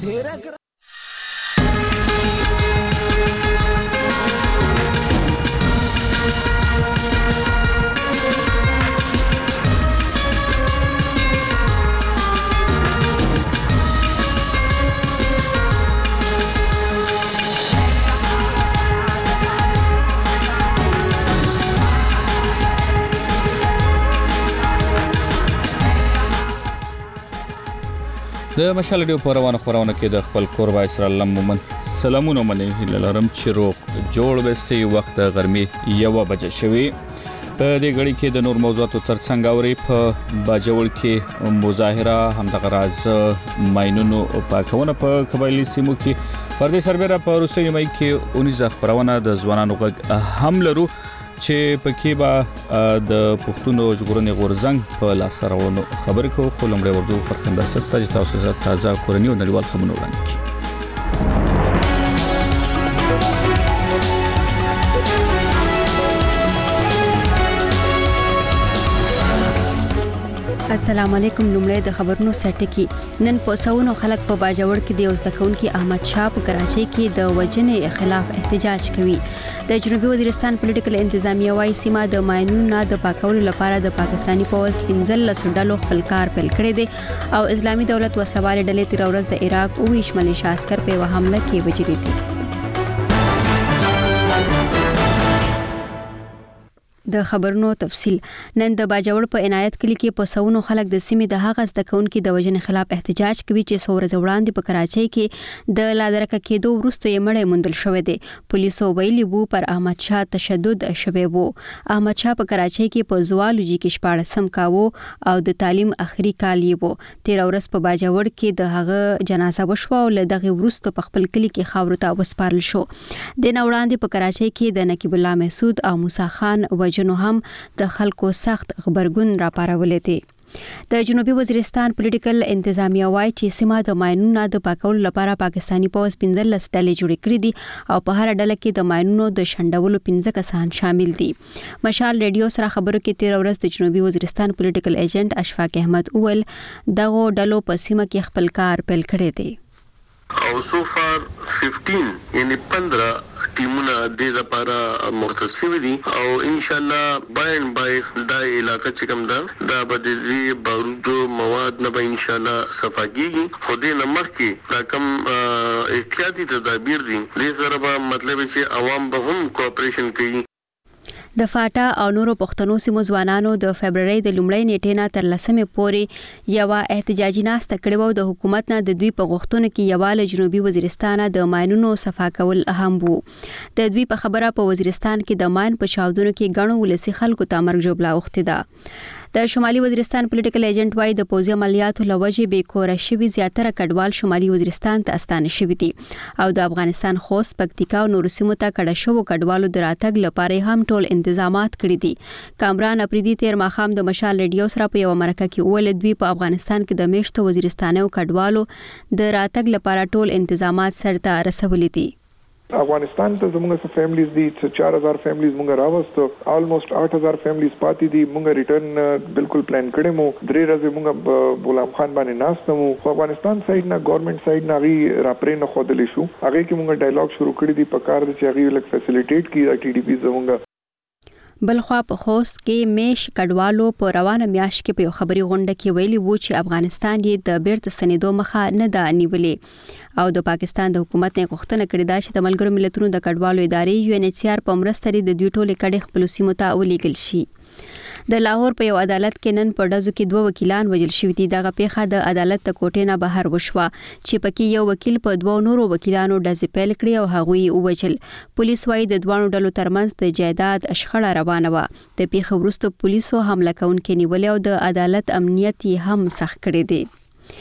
هېره د مشال ډیو پروانه خبرونه کې د خپل کور وای سره لمومن سلامونه منې لرم چې روغ جوړ وستي وخت غرمي 1 بجې شوي په دې غړي کې د نور موضوعاتو ترڅنګ اوري په باجوړ کې مظاهره همدغه راز ماينونو پاکونه په قبایلی سیمو کې پر دې سربېره په روسي مې کې 19 خبرونه د ځوانانو غږ هم لرو چې پکې با د پښتون ژغورنې غورزنګ په لاس راوړنو خبرې کو خو لمړی ورجو فرخنده ست تاسو ته تازه کورنی او نړیوال خبرونه وړاندې کړي السلام علیکم لومړی د خبرونو سرټکی نن په سونو خلک په باجوړ کې د اوسدکون کې احمد شاه په کراچۍ کې د وجنې خلاف احتجاج کوي د جنوبي وزیرستان پولیټیکل انتظامیه وايي سیمه د ماينونو د پاکولو لپاره د پاکستانی پولیس 15 ډلو خپل کار پیل کړی دی او اسلامي دولت وسلوال ډلې تیر ورځ د عراق او شمالي عسكر په حمله کې وجري دي د خبرونو تفصيل نن د باجوړ په عنایت کلی کې په سونو خلک د سیمې د هغه ځدکونکو د وجنې خلاف احتجاج کوي چې څوره وړاندې په کراچۍ کې د لادرکه کېدو وروسته یې مړی موندل شوې ده پولیسو ویلي وو پر احمد شاه تشدد شوی وو احمد شاه په کراچۍ کې په زوالوجي کې 14 کاوه او د تعلیم اخري کال یې وو تیر ورځ په باجوړ کې د هغه جنازه وشو او لدغه وروسته په خپل کلی کې خاورو ته وسپارل شو د نوړاندې په کراچۍ کې د نقیب الله محسود او موسی خان نو هم د خلکو سخت خبرګون را پارولې دي د جنوبي وزیرستان پولیټیکل انتظامیه وايي چې سیمه د ماينونو د پاکولو لپاره پاکستانی پولیس 15 ډلې جوړې کړې دي او په هر ډله کې د ماينونو د شندولو 15 کسان شامل دي مشال ریډیو سره خبرو کې تیر ورځ د جنوبي وزیرستان پولیټیکل ایجنټ اشفاق احمد اول دغه ډلو په سیمه کې خپل کار پیل کړی دی او سو فار 15 یعنی 15 ټیمونه د لپاره مختص شوي دي او ان شاء الله بای دا علاقې چې کوم دا به د بارودو مواد نه به ان شاء الله صفاګيږي خو دې نمخ کې دا کوم احتیاطي تدابیر دي د سره به مطلب چې عوام به هم کوآپریشن کوي د فاټا او نورو پښتنو سیمو ځوانانو د فبرवरी د لومړۍ نیټې نه تر 10 پورې یو احتجاجي ناسته کړې و د حکومت نه د دوی په غوښتنو کې یواله جنوبي وزیرستان د ماينونو صفا کول اهم وو د دوی په خبره په وزیرستان کې د ماين په چاودنو کې غنو ولسی خلکو ته مرګ جوړه وخت ده د شمالي وزیرستان پولیټیکل ایجنټ وايي د پوځي عملیاتو لوجې به کور شوي زیاتره کډوال شمالي وزیرستان ته استانه شوي دي او د افغانستان خوست پکتیکا او نور سیمو ته کډه شو کډوالو دراتګ لپاره هم ټول انتظامات کړی دي کامران اپریدي تیر ماخام د مشال ریډیو سره په یو مرکه کې ول دوی په افغانستان کې د میشتو وزیرستانو کډوالو د راتګ لپاره ټول انتظامات سرته رسولي دي افغانستان ته زموږ فیملیز دي 4000 فیملیز موږ راوستو آلموست 8000 فیملیز پاتې دي موږ ریټرن بالکل پلان کړی مو درې ورځې موږ غلام خان باندې ناستو خو افغانستان سایډ نه ګورنمنت سایډ نه غي راپرې نه خودلې شو هغه کې موږ ډایالوګ شروع کړی دی په کار د چې هغه لک فیسیلیټیټ کی ټي ډي پی زموږ بلخوا په خوست کې میش کډوالو په روانه میاش کې په خبري غونډه کې ویلي وو چې افغانستان یې د بیرته سنیدو مخه نه دا نیولې او د پاکستان د حکومت نه غوښتنه کړې ده چې د ملګرو ملتونو د کډوالو ادارې یو ان ایچ سی آر په مرسته د دوی ټولې کډې خپل سیمو ته ولېږل شي د لاهور په یو عدالت کې نن په ډزو کې 2 وکیلان وژل شوي دي دغه پیښه د عدالت د کوټې نه بهر وشوه چې پکې یو وکیل په 2 نورو وکیلانو ډزې پیل کړې او هغوی وژل پولیس وايي د دوه ډلو ترمنځ د جایداد شخړه روانه و د پیښه وروسته پولیسو حمله کوونکې نیولې او د عدالت امنیت هم سخت کړی دی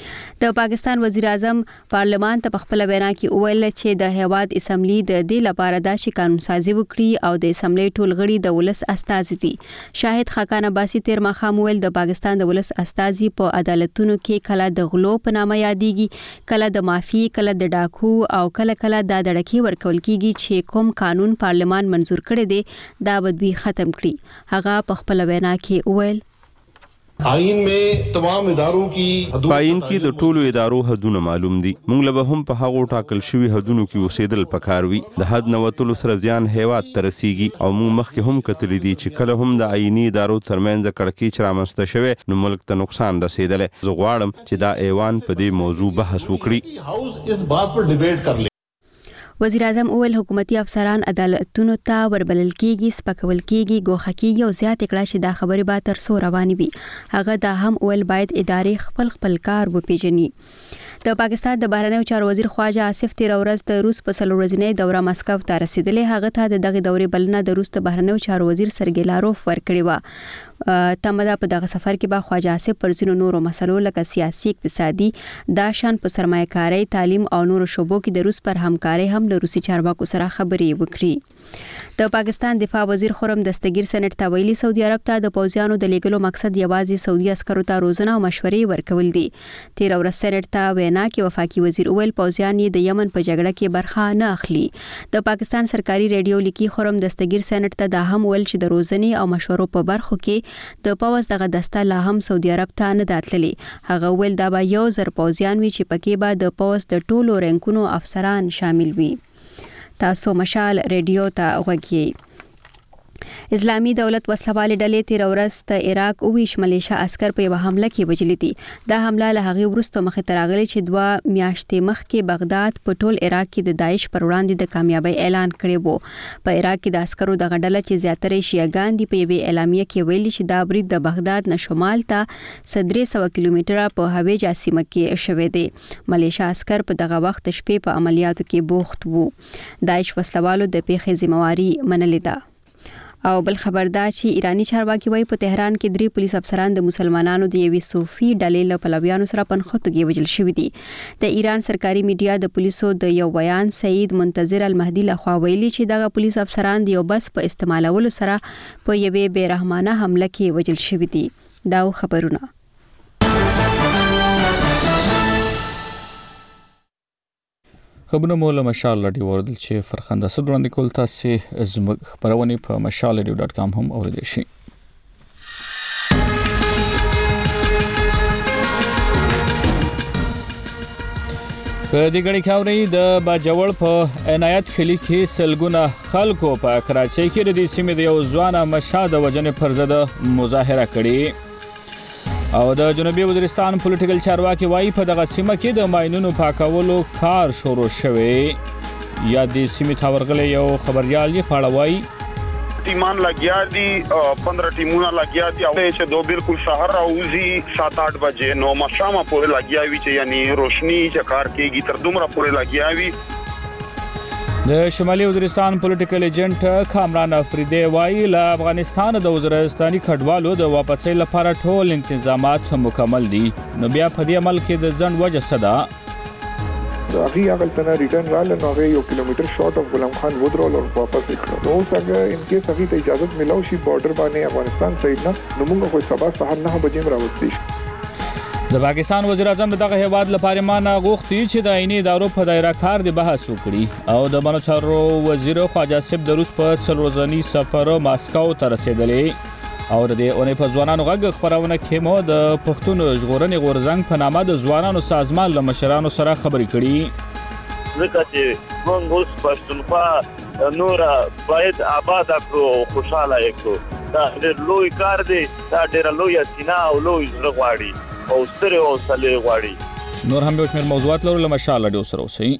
د پاکستان وزیر اعظم پارلمان ته په خپل وینا کې وویل چې د هیواد اسمبلی د دې لپاره د قانون سازي وکړي او د اسمبلی ټول غړي د ولس استازي دي شاهد خاقان عباسي تیر مخام ویل د پاکستان د ولس استازي په عدالتونو کې کله د غلو په نامه یادېږي کله د مافي کله د ډاکو او کله د دړکی ورکول کیږي چې کوم قانون پارلمان منزور کړی دی دا به دوی ختم کړي هغه په خپل وینا کې ویل आइन में तमाम इदारों की आइन کې د ټولو ادارو حدونه معلوم دي. موږ له هم په هغو ټاکل شوي حدونو کې اوسېدل پکار وي. د حد نه وتلو سره ځان هیواد ته رسیږي او موږ مخکې هم کتلي دي چې کله هم د آئیني ادارو ترمنځ کړکېچ رامنځته شوی نو ملک ته نقصان رسېدلی. زه غواړم چې دا ایوان په دې موضوع بحث وکړي. हाउस इस बात पर डिबेट कर ले. وزیر اعظم اول حکومتي افسران عدالتونو ته وربلل کیږي، سپکول کیږي، ګوښه کیږي او زیات کړه چې دا خبرې به تر څو روانې وي. هغه دا هم اول باید ادارې خپل کار وپیژني. د پاکستان د بهرنیو چارو وزیر خواجه آصف تیر ورځ د روس په څلورورځنۍ دوره مسکو ته رسیدلی. هغه ته د دغه دورې بلنه د روس د بهرنیو چارو وزیر سرګی لاروف ورکړې و. تمدا په دغه سفر کې به خواجه آصف پر ځینو نورو مسلو لکه سیاسي، اقتصادي، داشان په سرمایه‌کاري، تعلیم او نورو شوبو کې د روس پر همکاري هم له روسي چارواکو سره خبرې وکړي. د پاکستان دفاع وزیر خرم دستگیر سېنات ته ویلي سعودي عرب ته د پوځیانو د لیږلو مقصد یوازې سعودي عسکرو ته روزنه او مشورې ورکول دي. تیر ورځ سېنات ته وینا کې وفاقي وزیر اول پوځیان یې د یمن په جګړه کې برخه نه اخلي. د پاکستان سرکاري ریډیو لیکي خرم دستگیر سېنات ته دا هم ویل چې د روزنې او مشورو په برخو کې د پوځ دغه دسته لا هم سعودي عرب ته نه داتللي. هغه ویل دا به 1000 پوځیان وي چې پکې به د پوځ د ټولو رینکونو افسران شامل وي. تاسو مشال ریډیو ته غوږی. اسلامي دولت وسلوال ډلې تیر ورځ د عراق 22 ملیشیا عسكر په یو حمله کې وژل دي. دا حمله له هغه وروسته مخې ته راغلي چې 2 میاشتې مخکې بغداد په ټول عراق کې د داعش پر وړاندې د کامیابی اعلان کړی وو. په عراق کې د عسکرو د غډله چې زیاتره شیعاګان دي په یوې اعلامیه کې ویلي چې دا برید د بغداد نه شمال ته 300 کیلومتره په هویجه سیمه کې شوی دی. ملیشیا عسكر په دغه وخت شپې په عملیاتو کې بوخت وو. داعش وسلوالو د پیښې ذمہواری منلې ده. او بل خبردار چې ایرانی چارواکي وایي په تهران کې 3 پولیس افسران د مسلمانانو د یوې صوفي ډلې له پلویانو سره پنخوتګي وژل شوي دي. د ایران سرکاري میډیا د پولیسو د یو بیان سعید منتظر المهدي لخوا ویلي چې دغه پولیس افسران د یو بس په استعمالولو سره په یوې بیرحمانه حمله کې وژل شوي دي. دا خبرونه خبرونه مو له مشال رادیو وردل چې فرخنده سود وړاندې کول تاسو زموږ خبرونه په mashalradio.com هم اوریدئ شئ. په دې غړي کې اوري د باجوړ په عنایت خلی کې سلګونه خلکو په کراچۍ کې د سیمې د یو ځوان مشاده وجنې پر ضد مظاهره کړې. او د جنوبي وزیرستان پولیټیکل چارواکي وایي په دغه سیمه کې د ماینونو پاکولو کار شروع شوی. یا د سیمې تاورغله یو خبريال یې پاړوي ټیمان لګیا دي 15 ټیمونه لګیا دي او چې دو بالکل شهر راوځي 7-8 بجې نو مشامه پورې لګیا وي چې یعنی روشنی چې کار کوي تر دومره پورې لګیا وي. د شمالي وزیرستان پولیټیکل ایجنټ کامران افریدی وایي له افغانستان د وزیرستاني کډوالو د واپسۍ لپاره ټول انتظامات مکمل دي. نو بیا په دې عمل کې د ځنډ وجه څه ده؟ هغه هغه تنه ریټرن رااله نو هغه 1 کیلومتر شارټ اف غلام خان ودرول او واپس وکړو. نو څنګه ان کې سړي ته اجازه ملو شي بارډر باندې افغانستان سایډ نه نو موږ خو سبا سهار 9 بجې راوځي. د پاکستان وزیر اعظم دغه هیواد لپاره مانه غوښتي چې د عیني ادارو په دایره کار د بحث وکړي او د بانو چارو وزیر خواجه آصف د روس په څلورځنی سفر ماسکو ته رسیدلی. او د اونۍ په ځوانانو غږ خبرونه کې مو د پښتون ژغورنې غورځنګ په نامه د ځوانانو سازمان له مشرانو سره خبرې کړي. ځکه چې موږ اوس پښتونخوا نور باید آباد کړو، خوشاله کړو. دا ډېر لوی کار دی، دا ډېر لوی سینه او لوی زړه غواړي او ستره او سلې غواړي. نور هم به شمیر موضوعات لرو له مشال رادیو سره اوسئ.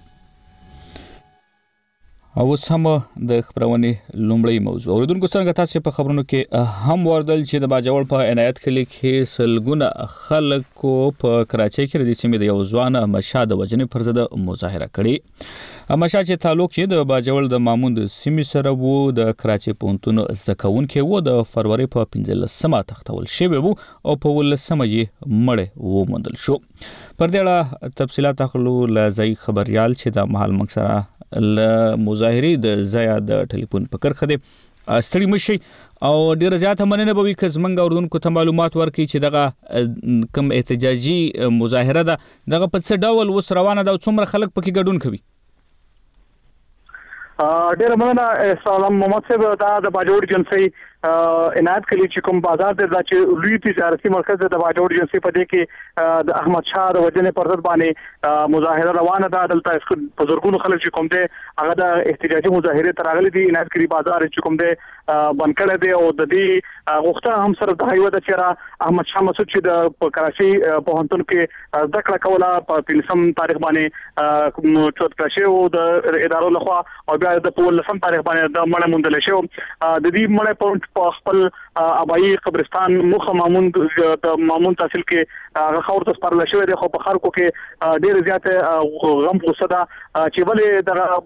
او سم د خبرونې لومړی موضوع اوریدونکو څنګه تاسو په خبرونو کې هم وردل چې د باجوړ په عنایت خلی کې سلګونه خلکو په کراچۍ کې د سیمې د یو ځوان مشاده وجنې پر ضد مظاهره کړې. مشا چې تعلق یې د باجوړ د مامون د سیمې سره وو د کراچۍ پونتون زکون کې وو د فروری په 15مه تختول شوی وو او په 18مه یې مړ وموندل شو. پر دې اړه تفصيلات اخلو لزای خبريال چې د محل مکسره ل مظاهرې د زیا د ټلیفون په کرخه دي ستړي مشي او ډیر زیات مننه به وي که زمونږ اردوونکو ته معلومات ورکړي چې دغه کم احتجاجي مظاهره ده دغه په څه ډول وس روانه ده او څومره خلک پکې ګډون کوي. ډیر مننه سلام محمد صاحب دا د باجوړ جنسي عنایت کړي چې کوم بازار د چې لوی تجارتي مرکز د باجوړ ایجنسی په دې کې د احمد شاه د وجنې پر ضد باندې مظاهره روانه ده. دلته بزرګونو خلک چې کوم دي هغه د احتجاجي مظاهره تراغلي دي. عنایت کړي بازار چې کوم دي بند کړی دی او د دې غوښتنه هم سره د هیواد چې احمد شاه مسعود چې د کراچي پوهنتون کې زده کړه کوله په 13 تاریخ باندې چوت کړی او د ادارو لخوا او بیا د 15 تاریخ باندې د مړه موندل شو. د دې مړه په خپل ابایي قبرستان مخ مامون تحصیل کې هغه خور ته سپارل شوی دی. خو په خلکو کې ډېر زیات غم غوسه ده چې ولې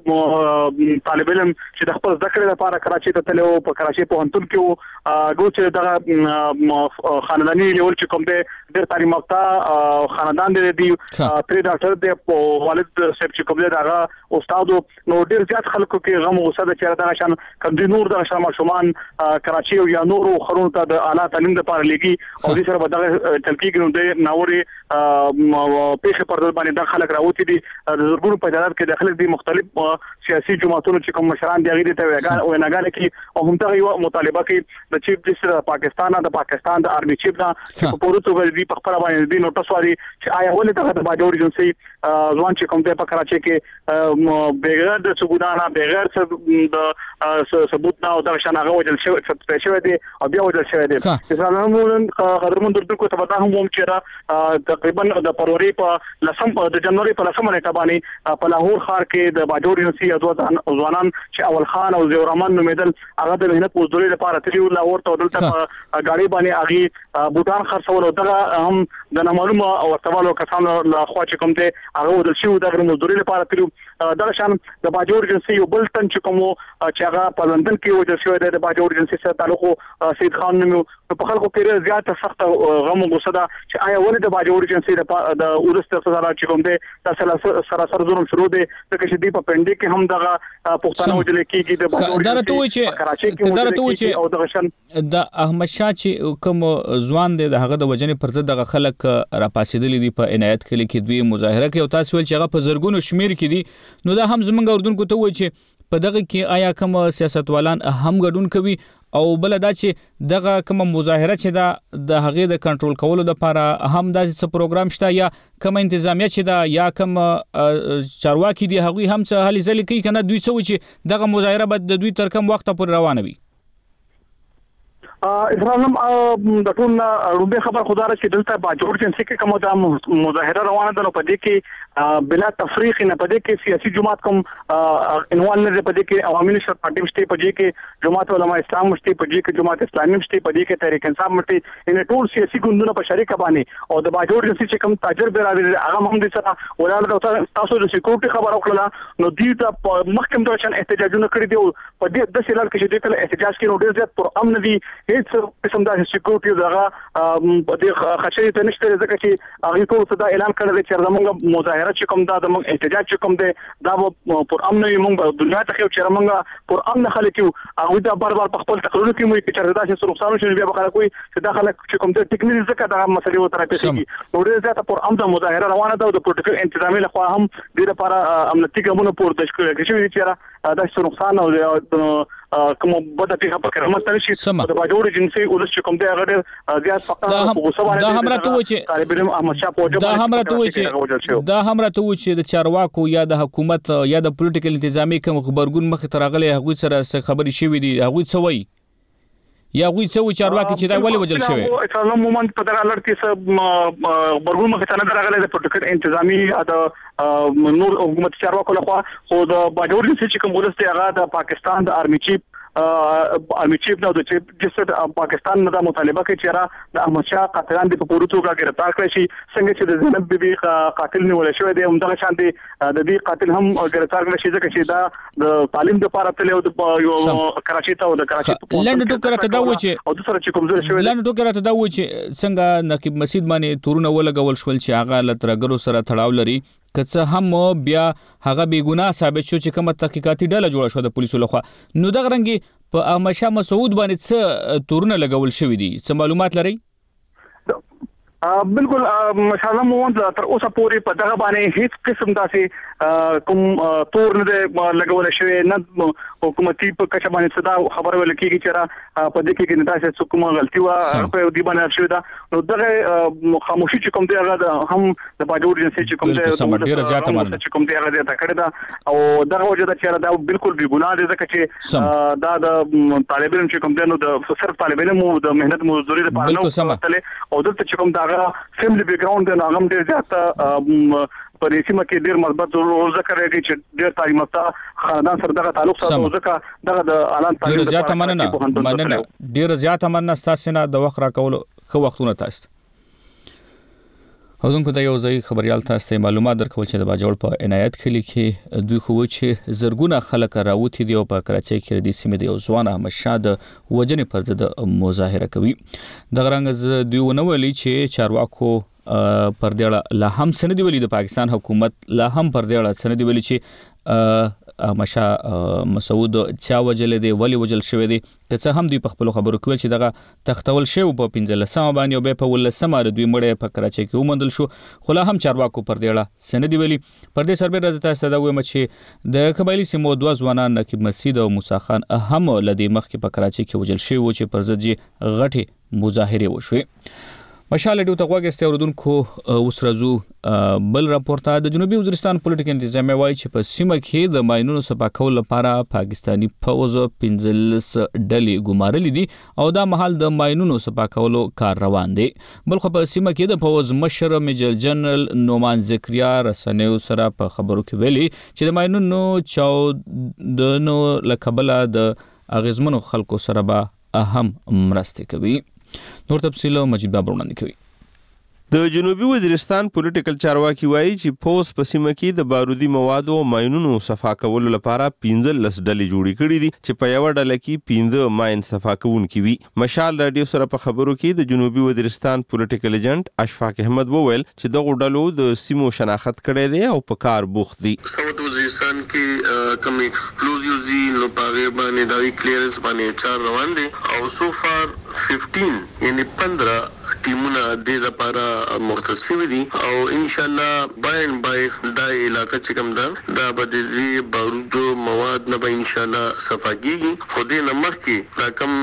د طالب علم چې د خپل ذکر لپاره کراچي ته تلو په کراچي پوهنتون کې دوی چې د خاندانی لیول چې کوم دی ډېر تعلیم یافته خاندان دی پری ډاکټر دی والد صاحب چې کوم دی هغه استاد نو ډېر زیات خلکو کې غم غوسه ده چې دا شان کوم دي نور د شمال کراچي او یا نور خرون ته د اعلی تعلیم لپاره لګي او دې سره به دغه تلقیق نو د ناوري پیښه پر باندې د خلک راوتی دي. د زرګونو په تعداد کې د خلک دي مختلف سیاسي جماعتونو چې کوم مشران دی غوډه ته ویناګان کې او هم ته یو مطالبه کوي د چیف جسټر د پاکستان د آرمي چیف دا چې په پورتو غوډي په خبره باندې دی نوټس واري چې آیا ولې دغه باجوړ ایجنسی ځوان چې کوم دی په کراچي کې بغیر د ثبوتانه بغیر د ثبوت نه او د شناغه وجل شوی دی او بیا وجل شوی دی. اسلامون قدرمن درته ته وتا هم چې را تقریبا د فروری په د جنوري په 10 نیټه باندې په لاهور ښار کې د باجوړ ایجنسی ځوانان چې اول خان او زیور رحمان نومیدل هغه د مهنت مزدوري لپاره تلو لاهور ته دلته غاړي باندې اغي بوتان خرڅول او دغه هم د نامعلومه او ورتوالو کسانو له خوا چې کوم ته هغه ودل شو د مزدوري لپاره تلو. دغه شان د باجوړ ایجنسی یو بل تن چې کوم چې هغه په لندن کې وجل شوی دی د باجوړ ایجنسی سره تعلق سید خان نومو په خلکو کې زیات سخت غم غوسه ده چې آیا ولې د باجوړ ایجنسی د ورسته سره چې کوم دی د سراسر ظلم شروع دی ځکه چې دی په پنډي کې هم دغه پښتانه وجل کېږي د باجوړ کراچي کې او دغه شان د احمد شاه چې کوم ځوان دی د هغه د وجنې پر ضد دغه خلک راپاسېدلي دي په عنایت کلی کې دوی مظاهره کوي او تاسو ول چې هغه په زرګونو شمیر کې دي نو دا هم زمونږ اردوونکو ته وایي چې په دغه کې آیا کوم سیاستوالان هم ګډون کوي او بل دا چې دغه کوم مظاهره چې د هغه د کنټرول کولو لپاره هم د پروګرام شته یا کوم انتظامیه چې دا یا کوم چارواکي دي هغه هم څه هلي ځلې کوي کنه دوی څه چې دغه مظاهره به د دوی تر کوم وخت پورې روانه وي. اسلام د ټول روبه خبر خدای چې دلته باجوړ ایجنسی کې کومه د مظاهره روانه ده نو په دې کې بلا تفریق نه په دې کې سیاسي جماعت کوم انوال نه په دې کې عوامي نشر پارټي مشته په دې کې جماعت علماء اسلام مشته په دې کې جماعت اسلامي مشته په دې کې تحریک انصاف مشته ان ټول سیاسي ګوندونه په شریک باندې او د باجوړ ایجنسی چې کوم تاجر برابر هغه هم د سره ولاړ تاسو د سکیورټي خبر وکړه نو دې ته محکم درشن احتجاجونه کړی دی په دې د سیلال کې چې د احتجاج کې نو ډېر زیات پر امن دي هیڅ قسم د سکیورټي دغه په دې خچې ته نشته ځکه چې هغه ټول څه دا اعلان کړی چې زموږ مظاهره چې کوم دا د احتجاج چې کوم دی دا پر امن موږ دنیا ته خو چې موږ پر امن خلک یو هغه دا بار په خپل تقریرونو کې مو چې دا چې رخصانو شي بیا بخره کوي چې دا خلک چې کوم دی ټیکنیکي ځکه دا مسلې و تر پیښیږي نو ډېر زیات پر امن مظاهره روانه ده او د پروتوکول انتظامی لخوا هم د لپاره امنیتي ګامونه پورته کړل شوی چې دا څه نقصان او کوم بده پیښه په کرامت نشي د باجوړ ایجنسی ولس چې کوم دی هغه زیات فقط دا هم راته و چې طالب علم احمد شاه پوجا دا هم راته و چې د چارواکو یا د حکومت یا د پولیټیکل انتظامی کوم خبرګون مخ ته راغلي هغه سره خبري شوې دي هغه څه وایي یا غوي څه چارواکي چې دا ولې وجل شوی اسلام مومنت په دغه لړ کې سب برګون مخ ته نه راغلي د پروتوکول انتظامی د نور حکومت چارواکو لخوا خو د باجوړ ایجنسی چې کوم ولست هغه د پاکستان د آرمي چیف نو د چیف جسټ پاکستان نه د مطالبه کوي چې را د احمد شاه قاتلان د په پورتو گرفتار کړی شي څنګه چې د زینب بیبي قاتل نیول شوی دی همدغه شان دی د دې قاتل هم گرفتار کړی شي ځکه چې دا د تعلیم لپاره تل یو کراچي ته او د کراچي لند ټوکر ته دا و چې او د سره چې کوم ځای شوی لند ټوکر ته دا و چې څنګه نقیب مسجد باندې تورونه ولګول شول چې هغه لترګرو سره تړاو لري کڅه هم بیا هغه بیګناه ثابت شو چې کومه تحقیقاتي ډله جوړه شو د پولیسو لخوا نو دغه رنګي په احمد شاه مسعود باندې څه تورونه لګول شوی دي څه معلومات لري بالکل مشالله مو تر اوسه پورې په دغه باندې هیڅ قسم داسې کوم تور نه لګول شوی نه حکومتي په کچه باندې صدا خبره ولکېږي چې را په دې کې نه تاسو کومه غلطي و په دې باندې شوی دا نو دغه خاموشي چې کوم دی هغه هم د باجوړ جنسي چې کوم دی ډیره زیاته مننه چې کوم دی هغه د تکړه دا او دغه وجه دا چې دا بالکل بی ګناه دي ځکه چې دا د طالب علم چې کوم دی نو د صرف طالب علم د مهنت مزدوري لپاره نو او دلته چې کوم دا فیملی بیک گراوند دی هغه ډیر زیات په سیمه کې ډیر مثبت او ذکر کوي چې ډیر تعلیم یافته خاندان سره دغه تعلق ساتي او ځکه دغه د اعلان تعلیم ډیر زیات مننه ډیر زیات مننه تاسو نه د وخت راکول خو وختونه تاسو او دغه د یو ځای خبريال تاسو معلومات درکول چې د باجوړ په عنایت کلی کې دوی خو چې زرګونه خلک راوتی دی او په کراچۍ کې د سیمې د یو ځوان احمد شاه د وجنې پر ضد مظاهره کوي د غرانګ دوی ونولي چې چارواکو پر دې لا هم سندې ویلي د پاکستان حکومت لا هم پر دې سندې ویلي چې مشا مسعود چا وجل دی ولی وجل شوی دی چې هم دوی په خپل خبرو کې چې دغه تختول شو په 15 باندې او په 18 دوی مړې په کراچۍ کې ومندل شو خو لا هم چارواکو پر دې سندې ویلي پر دې سربېره راځي تاسو دا وایم چې د قبایلی سیمو دوه ځوانان نقیب مسعود او موسی خان هم لدی مخ کې په کراچۍ کې وجل شوی و چې پر ضد غټي مظاهره وشوي مشال ډیو تقوا کې استوردونکو اوس راځو بل راپورته د جنوبي وزیرستان پولیټیکل انتظامیه وایي چې په سیمه کې د ماینونو صفا کول لپاره پاکستانی فوز 15 ډلې ګمارلې دي او دا مهال د ماینونو صفا کولو کار روان دی بل خو په سیمه کې د فوز مشر میجر جنرال نومان زکریا رسنیو سره په خبرو کې ویلي چې د ماینونو چاودنو لکبله د اغیزمنو خلکو سره به اهم مرسته کوي نور تفصیل مجید بابر وړاندې کوي د جنوبي وزیرستان پولیټیکل چارواکي وایي چې پوس په سیمه کې د بارودي موادو او ماینونو صفا کولو لپاره 15 ډلې جوړې کړې دي چې په یو ډله کې 15 ماین صفا کوونکي وي مشال رادیو سره په خبرو کې د جنوبي وزیرستان پولیټیکل ایجنټ اشفاق احمد وویل چې دغه ډلو د سیمو شناخت کړي دي او په کار بوخت دي ساوث وزیرستان کې کوم ایکسپلوزیوز دي نو پاغه باندې دا کلیرنس باندې چار روان دي او سو فار 15 یعنی 15 ټیمونه د لپاره مختص شوي دي او ان شاء الله باین بای دا علاقه چې کوم دا به د بارودو مواد نه به ان شاء الله صفا کیږي خو دې نمخ کې دا کوم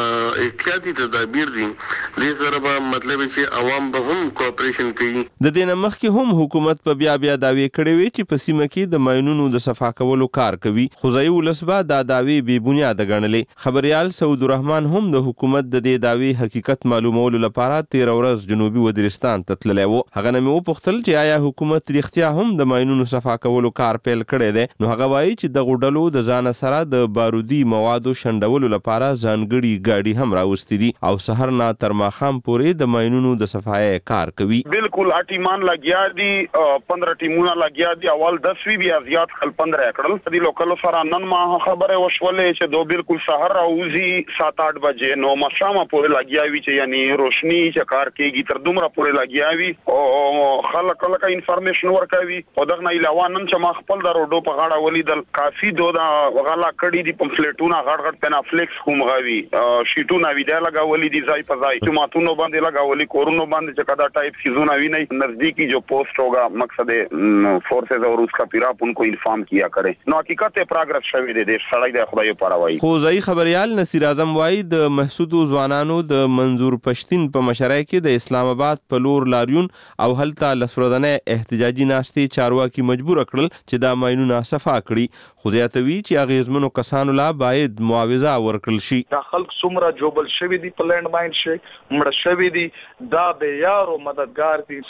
احتیاطي تدابیر دي د سره به مطلب چې عوام به هم کوآپریشن کوي د دې نمخ کې هم حکومت په بیا داوی کړي وي چې په سیمه کې د ماینونو د صفا کولو کار کوي خو ځای ولسبا دا داوی بی بنیاد غنلې خبريال سعود الرحمن هم د حکومت د دې داوی حقیقت معلومولو لپاره 13 ورځ جنوبي وزیرستان ته تللی و هغه نه مې وپوښتل چې آیا حکومت رښتیا هم د ماینونو صفا کولو کار پیل کړی دی نو هغه وایي چې دغه ډلو د ځان سره د بارودي موادو شنډولو لپاره ځانګړي ګاډي هم راوستي دي او سحر نه تر ماښام پورې د ماینونو د صفای کار کوي بالکل ټیمان لګیا دي 15 ټیمونه لګیا دي اول 10 وی بیا زیات خل 15 کړل د لوکل سره نن ما خبره وشولې چې دو بالکل سحر اوزي 7-8 بجې نو مشامه پورې لګیا وی چې یعنی روشنی چې کار کېږي تر دومره پورې لګیا وي او خلک انفارمیشن ورکوي او دغه نه علاوه نن چې ما خپل د روډو په غاړه ولیدل کافي دوه غلا کړي دي پمفلیټونه غړ پنافلیکس کوم غوي شیټونه ویډیا لګولې دي ځای په ځای چې ماتونو باندې لګولې کورونو باندې چې کدا ټایپ سیزونه وی نه نزدیکی جو پوسٹ ہوگا مقصد فورسز اور اس کا پیراپ ان کو انفارم کیا کرے نو حقیقت پروگرس شوی دی سړی د خدای په راوي خو ځای خبريال نصیر اعظم وای د محسود ځوانانو د منظور پښتين په مشرۍ کې د اسلام آباد په لور لاریون او هلته لسردنه احتجاجي ناشتي چارواکي مجبور کړل چې دا ماینونه صفا کړي خو زیاتوي چې اغیزمنو کسانو لا باید معاوضه ورکړل شي دا خلک څومره جوبل شوی دي په لند ماین شي مړ شوی دي دا به یارو مددگار دي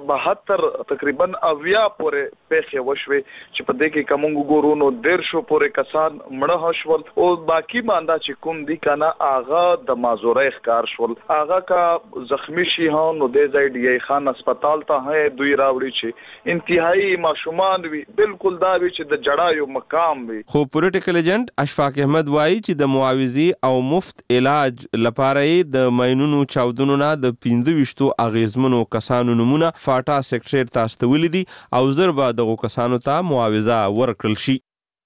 70-72 تقریبا اویا پورې پیسې وشوي چې په دې کې کوم ګورو نو 150 پورې کسان مړ هشول او باقی ماندا چې کوم دي کنه اغا د مازورې ښکار شول اغا کا زخمی شي هان نو د ځای ډي خان هسپتال ته هي دوی راوړي چې انتهایی ماشومان وي بالکل دا وی چې د جړایو مقام وي خو پولیټیکل ایجنټ اشفاق احمد وایي چې د معاوضي او مفت علاج لپاره د ماینونو چاودنو نه د 15 اغیزمنو کسانو نمونه فاټا سیکریټریټ ته استولې دي او زربا دغه کسانو ته معاوضه ورکړل شي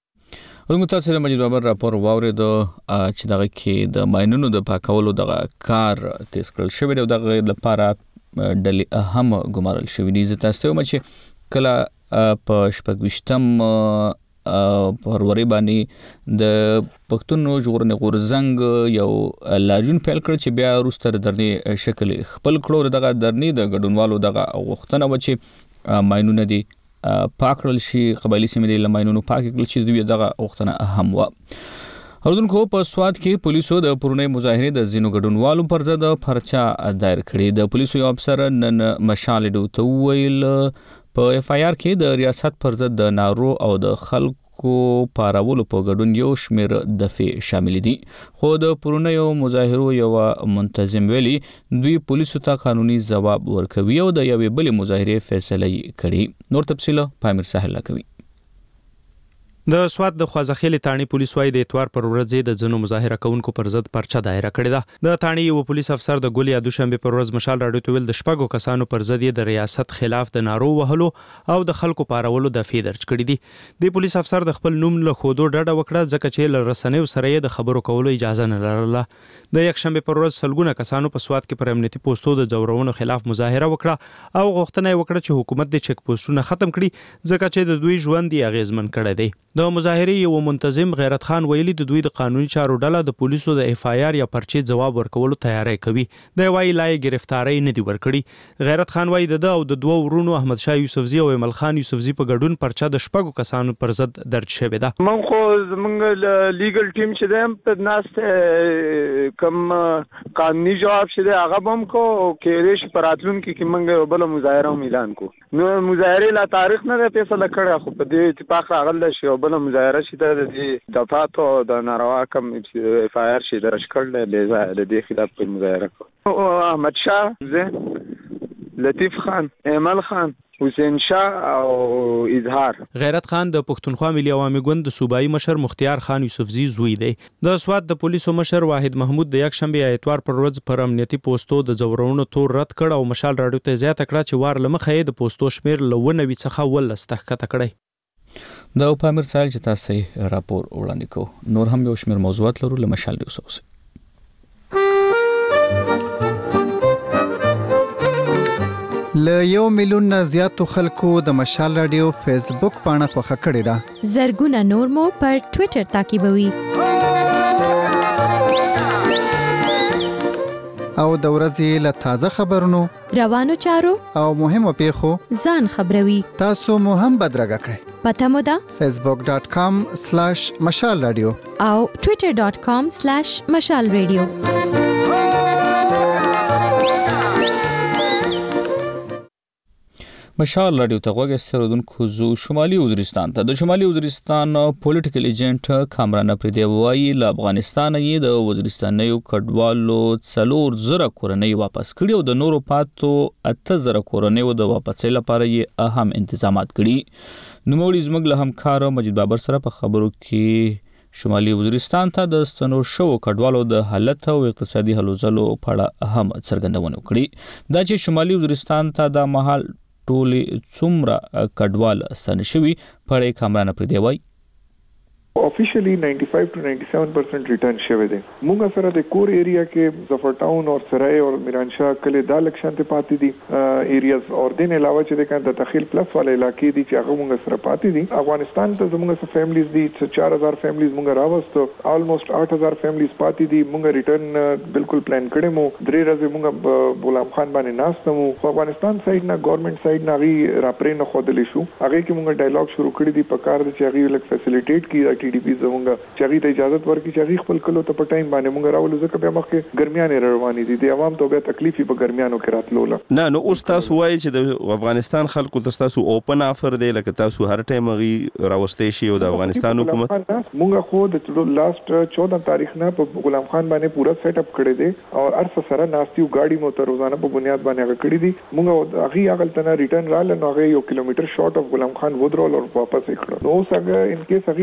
متاسفه مجید بابر راپور واورید چې دغه کې د ماینونو د پاکولو دغه کار تیز کړل شوی دی دغه لپاره ډلې هم ګمارل شوې دي. زه تاسو ته وایم چې کله په 26 فروری باندې د پښتون ژغورنې غورځنګ یو لاریون پیل کړ چې بیا وروسته درنې شکل خپل کړو. دغه درنې د ګډونوالو دغه غوښتنه و چې ماینونه دي پاکړل شي، قبایلي سیمې د ماینونو پاک کړل شي. دوی دغه غوښتنه هم و. اوردونکو په سواد کې پولیسو د پرونی مظاهرې د زینو ګډونوالو پر ضد پرچا دایر کړی. د پولیسو یو افسر نن مشال ډو ته ویل په اف آی آر کې د ریاست پر ضد د نارو او د خلکو پارولو په ګډون یو شمیر دفعې شامل دي. خو د پرونیو مظاهرو یو منتظم ویلي دوی پولیسو ته قانوني ځواب ورکوي او د یوې بلې مظاهرې فیصله کړي. نور تفصیل پامیر ساحل کوي. د سواد د خوازخیل تانی پولیس وايي د اتوار پر ورځ د ځنو مظاهره کوونکو پر ضد پرچا دایره کړې ده. د تانی یو پولیس افسر د ګولیا دوشنبه پر ورځ مشال راډیو ته ویل د شپږو کسانو پر ضد د ریاست خلاف د نارو وهلو او د خلکو پارولو دفعې درج کړې دي. د پولیس افسر د خپل نوم له خودو ډډه وکړه ځکه چې له رسنیو سره د خبرو کولو اجازه نه لرله. د یکشنبه پر ورځ سلګونه کسانو په سواد کې پر امنیتي پوسټو د ځورونو خلاف مظاهره وکړه او غوښتنه وکړه چې حکومت د چک پوسټونه ختم کړي ځکه چې د دوی ژوند یې اغیزمن کړی دی. د مظاهرې یو منتظم غیرت خان ویلي د دوی د قانوني چارو ډله د پولیسو د اف آی آر یا پرچې ځواب ورکولو تیاری کوي. د وايي لای گرفتاری نه دی ورکړي. غیرت خان وایي د او د دوه ورونو احمد شاه یوسفزي او ایمل خان یوسفزي په ګډون پرچا د شپږو کسانو پر ضد درج شوې ده. من خو زمونږ لیګل ټیم چې دیم په ناست کم قانوني جواب شته هغه بم کو کېریش پراتلون کې موږ بل مظاهره اعلان کو. نو مظاهره لا تاریخ نه فیصله کړه خو په دې اتفاق راغله شي بل مظاهره شي د دفاتو د ناروا کم اف آی آر شي درج کړل د دې خلاف په مظاهره کو. احمد شاه، لطیف خان، ایمل خان، حسین شاه او اظهار. غیرت خان د پښتونخوا ملي عوامي ګوند د صوبایي مشر مختیار خان یوسفزي زوی دی. د سواد د پولیسو مشر واحد محمود د یکشنبه اتوار پر ورځ پر امنیتي پوسټو د ځورونو تور رد کړ او مشال راډیو ته زیاته کړه چې وار لمخې د پوسټو شمیر له 90 څخه ولسته کته کړی. د پامیر سایل چې تاسو راپور وړاندې کو. نور هم یو شمیر موضوعات لرو له مشال ډیو سوس. له 1 میلیون نه زیاتو خلکو د مشال رادیو فیسبوک پاڼه خوښه کړې ده. زرګونه نور مو پر ټوئیټر تعقیبوي. او د ورځې له تازه خبرونو، روانو چارو او مهمو پیښو ځان خبروي. تاسو مو هم بدرګه کړئ. پته مو ده facebook.com/مشال رادیو او twitter.com/مشال رادیو. مشال رادیو ته غوږ استرودونکو زو شمالي وزیرستان ته. د شمالي وزیرستان پولیټیکل ایجنټ کامران پردی وایي له افغانستان یې د وزیرستانیو کډوالو 4000 کورنۍ واپس کړي او د نورو پاتو 8000 کورنۍ د واپسۍ لپاره یې اهم انتظامات کړي. نوموړي زموږ له همکار مجید بابر سره په خبرو کې شمالي وزیرستان ته د ستنو شو کډوالو د حالت او اقتصادي هلو ځلو په اړه اهم څرګندونه وکړي. دا چې شمالي وزیرستان ته د مهال ټولې څومره کډوال ستانه شوي په کامران پردی وایي. Officially 95 to 97% ریټرن شوه دي. موږ سره د کور ایریا کې ظفر ټاون او سرای او میرانشاه کله دا لکشن ته پاتې دي ایریاز او دین علاوه چې د کان د تخیل پلس والے علاقې دي چې هغه موږ سره پاتې دي. افغانستان ته زموږ سره فیملیز دي 4000 فیملیز موږ راوستو almost 8000 فیملیز پاتې دي. موږ ریټرن بالکل پلان کړی مو 3 ورځې موږ غلام خان باندې ناستمو. افغانستان سایډ نه ګورنمنت سایډ نه غي راپرې نه خودلې شو. هغه کې موږ ډایلاګ شروع کړی دی په کار د چې هغه لک فیسیلیټیټ کی ټي ډي پی زمونږ چې ته اجازه ورکړي چې هغه خپل کلو ته په ټایم باندې موږ راولو ځکه بیا مخکې ګرمیانې روانې دي د عوام ته بیا تکلیفي په ګرمیانو کې راتلوله. نه نو اوس تاسو وایي چې د افغانستان خلکو تاسو اوپن افر دی لکه تاسو هر ټایم غي راوستي شي او د افغانستان حکومت موږ خو د لاست 14 تاریخ نه په غلام خان باندې پورا سیټ اپ کړی دی او ارس سره ناستیو گاډي مو ته روزانه په بنیاد باندې کړی دی. موږ هغه اغلتنه ریټرن را لنو هغه 1 کیلومتر شارټ اف غلام خان ودرول او واپس کړو. نو څنګه ان کیس هغه ته اجازه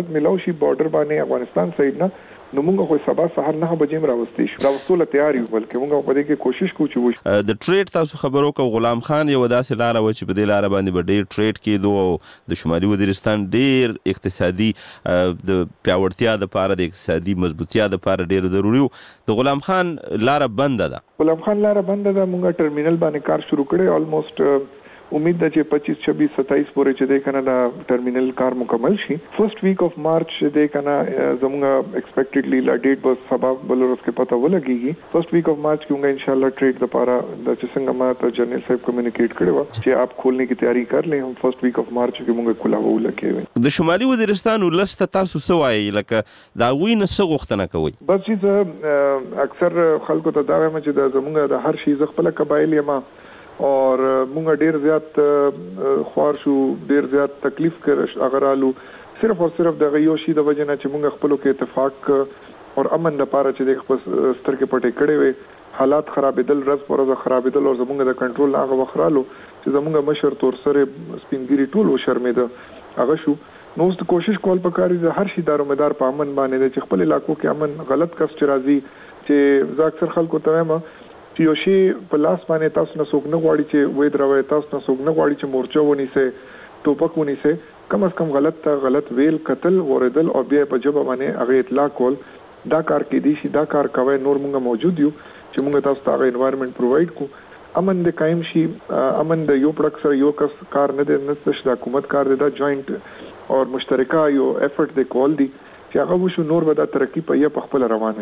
مدد ملاو شي بارډر باندې افغانستان سایډ نه نو موږ خو سبا سهار 9 بجې راوستي شو دا وسوله تیار یو بلکې موږ په دې کې کوشش کوو چې وشي د ټریډ تاسو خبرو کو غلام خان یو داسې لار و چې په دې لار باندې به ډېر ټریډ کېدو او د شمالي وزیرستان ډېر اقتصادي د پیاوړتیا د لپاره د اقتصادي مضبوطیا د لپاره ډېر ضروري و د غلام خان لار بند ده غلام خان لار بند ده موږ ټرمینل باندې کار شروع کړی آلموست امید ده چې 25 26 27 پورې چې د کنه دا ټرمینل کار مکمل شي فرست ویک اف مارچ د کنه زموږ ایکسپیکټډلی لا ډیټ بس سبب بلورس کې پته ولګيږي فرست ویک اف مارچ کې موږ ان شاء الله ټریډ د لپاره د څنګه ما ته جنرال صاحب کمیونیکیټ کړو چې آپ کھولنے کی تیاری کر لیں هم فرست ویک اف مارچ کې موږ کولاو لکه د شمالي وزیرستان ولست تاسو سوای لکه دا وینه څه غوښتنه کوي بس چې اکثر خلکو ته دا وایم چې د زموږ د هر شي خپل قبایل یما اور مونږ ډیر زیات خوار شو ډیر زیات تکلیف کړ اغرالو صرف او صرف د غيو شي د وجنه چې مونږ خپل کې اتفاق اور امن د پاره چې د خپل ستر کې پټې کړې وي حالات خرابېدل رز پر رز خرابېدل او زمونږ د کنټرول هغه وخرالو چې زمونږ مشر تور سره سپینګری ټول شرمېده هغه شو نو ست کوشش کول پکاري د هر شي دارومدار په امن باندې چې خپل علاقو کې امن غلط کس چې راځي چې ځکه اکثر خلکو ته وایم یو شی په لاس باندې تاسو نه څوک نه غواړي چې وې دروي تاسو نه څوک نه غواړي چې مورچه ونی سي ټوپک ونی سي کم از کم غلط ویل قتل اوریدل او بیا په جواب باندې هغه اطلاع کول دا کار کې دي شي دا کار کوي نور موږ موجود یو چې موږ تاسو ته هغه انوایرنمنت پرووایډ کو امن د قائم شي امن د یو پړک سره یو کس کار نه دی نست د حکومت کار دی دا جوائنٹ او مشترکه یو افورت دی کول دي چې هغه وشو نور به دا ترقی په یې په خپل روانه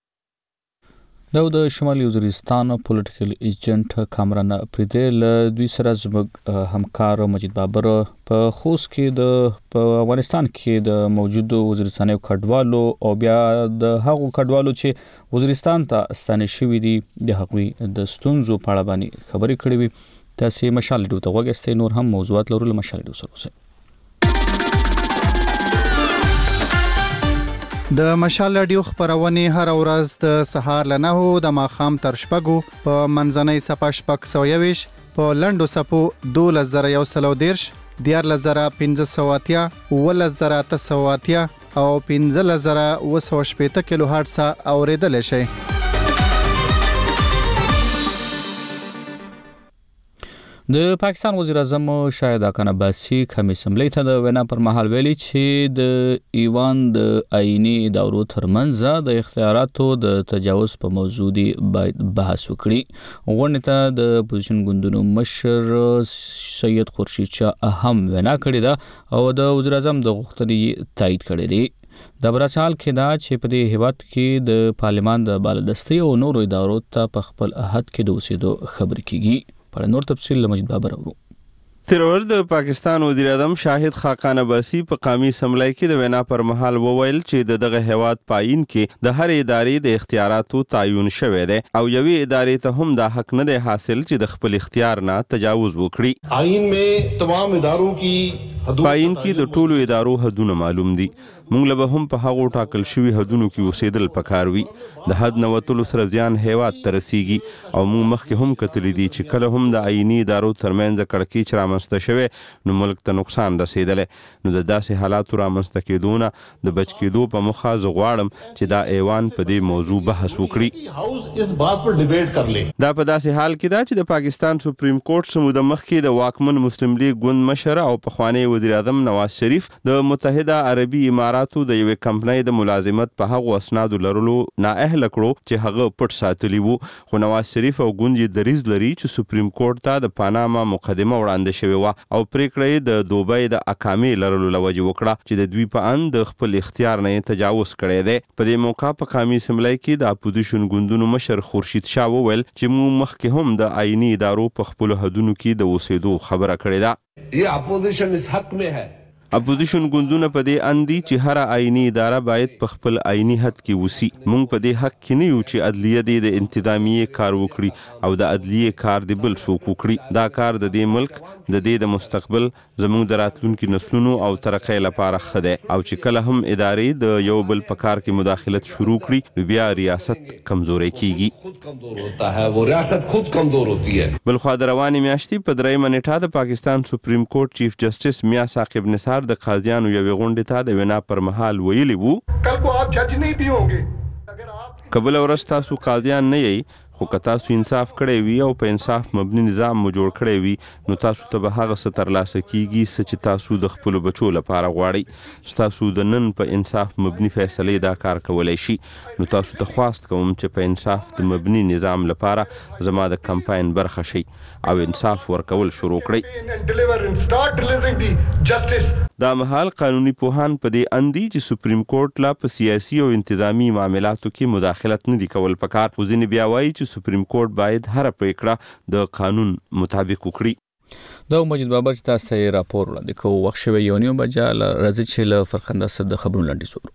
د شمالي وزیرستان پولیټیکل ایجنټ کامران پریدل دوی سره زموږ همکار مجید بابر په خوست کې په افغانستان کې د موجودو وزیرستاني کډوالو او بیا د هغو کډوالو چې وزیرستان ته ستانه شوي دي د هغوی د ستونزو په اړه باندې خبرې کړې وي تاسو مشال ډیو ته وګورئ نور هم موضوعات لرو مشال ډیو سره د مشال رادیو خبرونه هر ورځ د سهار ل 9 د ماخام تر شپږو په منځنۍ صفه شپږ 120 په لندو صفو 2110 14580 11980 او 15980 کیلو هرتز اوریدل شي د پاکستان وزیر اعظم شاهد حسن عباسي کمی سملې ته د وینا پر مهال ویلي چې د ایوان د آئینی ادارو ترمنځ د اختیاراتو د تجاوز په موضوع دی باید بحث وکړي غونډه ته د اپوزیشن ګوندونو مشر سید خورشید شاه اهم وینا کړې ده او د وزیر اعظم د غوښتنې تایید کړی دی د براشال کې دا چې په دې هیواد کې د پارلمان د بالادستي او نورو ادارو ته په خپل عہد کې د اوسېدو خبر کیږي پر نور تفصیل مجید بابر اورو تیر ورځ د پاکستان وزیر اعظم شاهد خاقان عباسي په قومي اسمبلی کې د وینا پر مهال وویل چې دغه هیواد پاین کې د هر ادارې د اختیاراتو تعین شوی دی او یوې ادارې ته هم دا حق نه دی حاصل چې د خپل اختیار نه تجاوز وکړي آئین में तमाम اداروں کی پاین کې د ټولو ادارو حدونه معلوم دي مونږ له هم په هغو ټاکل شوی حدونو کې اوسېدل پکار وي د حد نه وتلو سره ځان هیواد ته رسیږي او مونږ مخکې هم کتلې دي چې کله هم د آئینی ادارو ترمنځ کړکېچ رامنځته شوی نو ملک ته نقصان رسېدلی نو د داسې حالاتو رامنځته کېدو نه د بچ کېدو په موخه زه غواړم چې دا ایوان په دې موضوع بحث وکړي دا په داسې حال کې ده چې د پاکستان سپریم کورټ څه موده مخکې د واکمن مسلم لیگ ګوند مشر او پخوانی وزیر اعظم نواز شریف د متحده عربي اماراتو د یوې کمپنۍ د ملازمت په هغو اسنادو لرلو نااهله کړو چې هغه پټ ساتلی وو خو نواز شریف او ګوند یې دریځ لري چې سپریم کورټ ته د پاناما مقدمه وړاندې شوې وه او پریکړه د دوبۍ د اقامې لرلو له وجې وکړه چې د دوی په اند د خپل اختیار نه تجاوز کړی دی په دې موقع په قومي اسمبلی کې د اپوزیشن ګوندونو مشر خورشید شاه وویل چې موږ مخکې هم د آئینی ادارو په خپلو حدونو کې د اوسېدو خبره کړې ده یہ اپوزیشن اس حق میں ہے اپوزیشن ګوندونه په دې اندي چې هر آئینی اداره باید په خپل آئینی حد کې وسی مونږ په دې حق کې نه یو چې عدلیه دې د انتظامیه کار وکړي او د عدلیه کار دې بل څوک وکړي دا کار د دې ملک د دې د مستقبل زموږ د راتلونکو نسلونو او ترقۍ لپاره ښه دی او چې کله هم ادارې د یو بل په کار کې مداخلت شروع کړي بیا ریاست کمزوري کیږي بلخوا د روانې میاشتې په 3 نیټه د پاکستان سپریم کورټ چیف جسټس میاں ثاقب نثار د قاضیانو یوې غونډې ته د وینا پر مهال ویلي وو کل کو آپ جج نہیں بھی ہوں گے که بله ورځ تاسو قاضیان نه یئ خو که تاسو انصاف کړی وي او په انصاف مبني نظام مو جوړ کړی وي نو تاسو ته به هغه څه ترلاسه کیږي څه چې تاسو د خپلو بچو لپاره غواړئ. ستاسو د نن په انصاف مبني فیصلې دا کار کولی شي. نو تاسو ته خواست کوم چې په انصاف د مبني نظام لپاره زما د کمپاین برخه شئ او انصاف ورکول شروع کړئ. دا مهال قانوني پوهان په دې اندي چې سپریم کورټ لا په سیاسي او انتظامی معاملاتو کې مداخلت نه دی کول پکار. خو ځینې بیا وایي چې سپریم کورټ باید هر پریکړه د قانون مطابق وکړي. دا مجید بابر چې تاسو ته راپور وړاندې کوو. وخت شوی 1:30 بجې راځي چې له فرخنده صد خبرونه لنډیز وکړو.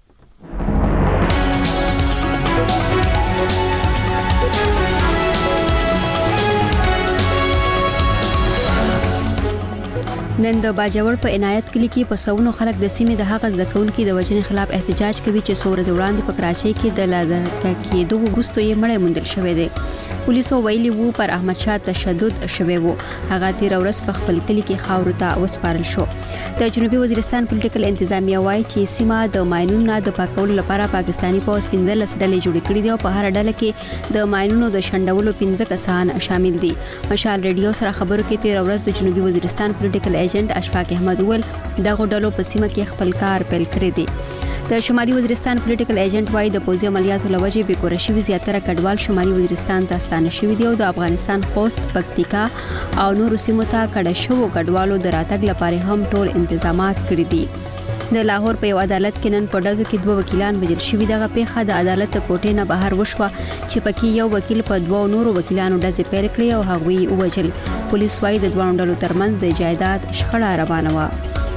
نن د باجوړ په عنایت کلی کې په سونو خلک د سیمې د هغه زده کوونکي د وژنې خلاف احتجاج کوي چې څو ورځې وړاندې په کراچۍ کې د لادرکه کېدو وروسته یې مړی موندل شوی دی. پولیسو ویلي وو پر احمد شاه تشدد شوی وو. هغه تیر ورځ په خپل کلی کې خاورو ته وسپارل شو. د جنوبي وزیرستان پولیټیکل انتظامیه وایي چې سیمه د ماینونو د پاکولو لپاره پاکستاني پوځ 15 ډلې جوړې کړې دي او په هر ډله کې د ماینونو د شنډولو 15 کسان شامل دي. مشال ریډیو سره خبرو کې تیر ورځ د جنوبي وزیرستان پولیټیکل ایجنټ اشفاق احمد ول دغه ډلو په سیمه کې خپل کار پیل کړی دی. د شمالي وزیرستان پولیټیکل ایجنټ وايي د پوځي عملیاتو لوجې به کورشي زیاتره کډوال شمالي وزیرستان ته ستانه شوي دي او د افغانستان خوست پکتیکا او نور سیمو ته کډه شو کډوالو د راتګ لپاره هم ټول تنظیمات کړی دي. د لاهور په یو عدالت کې نن په ډزو کې 2 وکیلان وژل شوي. دغه پیښه د عدالت کوټې نه بهر وشوه چې پکې یو وکیل په 2 نورو وکیلانو ډزې پیل کړې او هغوی ووژل. پولیس وايي د دوه ډلو ترمنځ د جایداد شخړه روانه وه.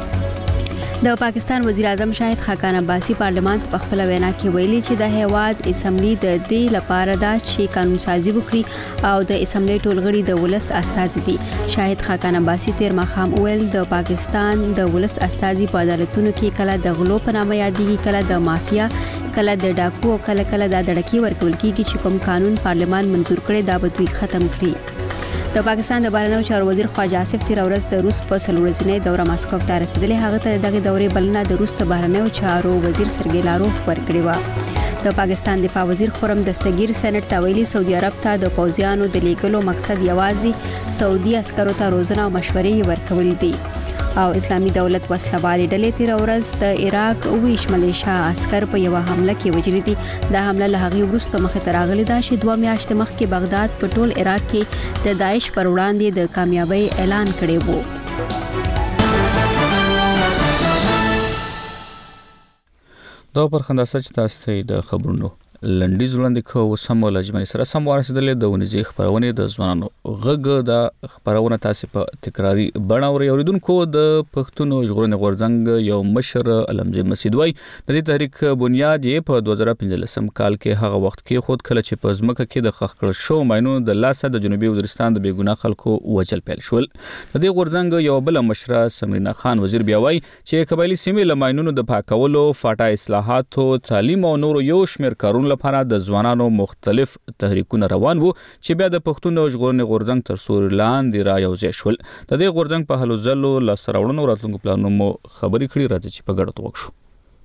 د پاکستان وزیر اعظم شاهد خاقان عباسي پارلمان ته په خپل وینا کې ویلي چې د هیواد اسمبلی د دې لپاره دا چې قانون سازي وکړي او د اسمبلی ټولغړي د ولس استازي دي. شاهد خاقان عباسي تیر مخام ویل د پاکستان د ولس استازي په عدالتونو کې کله د غلو په نامه یادېږي، کله د مافیا، کله د ډاکو او کله د دړکی ورکول کیږي چې کوم قانون پارلمان منزور کړي دا به دوی ختم کړي. د پاکستان د بهرنیو چارو وزیر خواجه آصف تیر ورځ د روس په څلورځنۍ دوره مسکو ته رسیدلی. هغه ته دغه دورې بلنه د روس د بهرنیو چارو وزیر سرګی لاروف ورکړې و. د پاکستان دفاع وزیر خرم دستگیر سېنات ته ویلي سعودي عرب ته د پوځیانو د لیږلو مقصد یوازې سعودي عسکرو ته روزنه او مشورې ورکول دي. او اسلامي دولت وسلوالې ډلې تیر ورځ د عراق 20 ملیشیا عسكر په یو حمله کې وژلي دي. دا حمله له هغې وروسته مخې ته راغلې ده چې 2 میاشتې مخکې بغداد په ټول عراق کې د داعش پر وړاندې د کامیابی اعلان کړی وو. دا پر خنداسه چې تاسو ته د خبرونو لنډیز وړاندې کوو. سم ولجمنې سره سم ورسېدلې د ونیزي خبرونه د ځوانانو غږ د خبرونه تاسو په تکراری بڼه اوري. اوریدونکو د پښتون ژغورنې غورځنګ یو مشر علمجي مسعود وای د دې تحریک بنیاد یې په 2015 کال کې هغه وخت کې خود کله چې په ځمکه کې د خخکړ شو ماینونو د لاسه د جنوبي وزیرستان د بیګناه خلکو وجل پیل شول. د دې غورځنګ یو بل مشر سمرینا خان وزیر بیا وای چې قبایلی سیمې له ماینونو د پاکولو، فاټا اصلاحاتو، تعلیم او نور یو شمېر کارونه لپاره د ځوانانو مختلف تحریکونه روان وو چې بیا د پښتون ژغورنې غورځنګ تر سوري لاندې را یوځای شول. د دې غورځنګ په هلو ځلو لاسته راوړنو راتلونکو پلانونو مو خبرې کړې. راځي چې په ګډه توګه شو.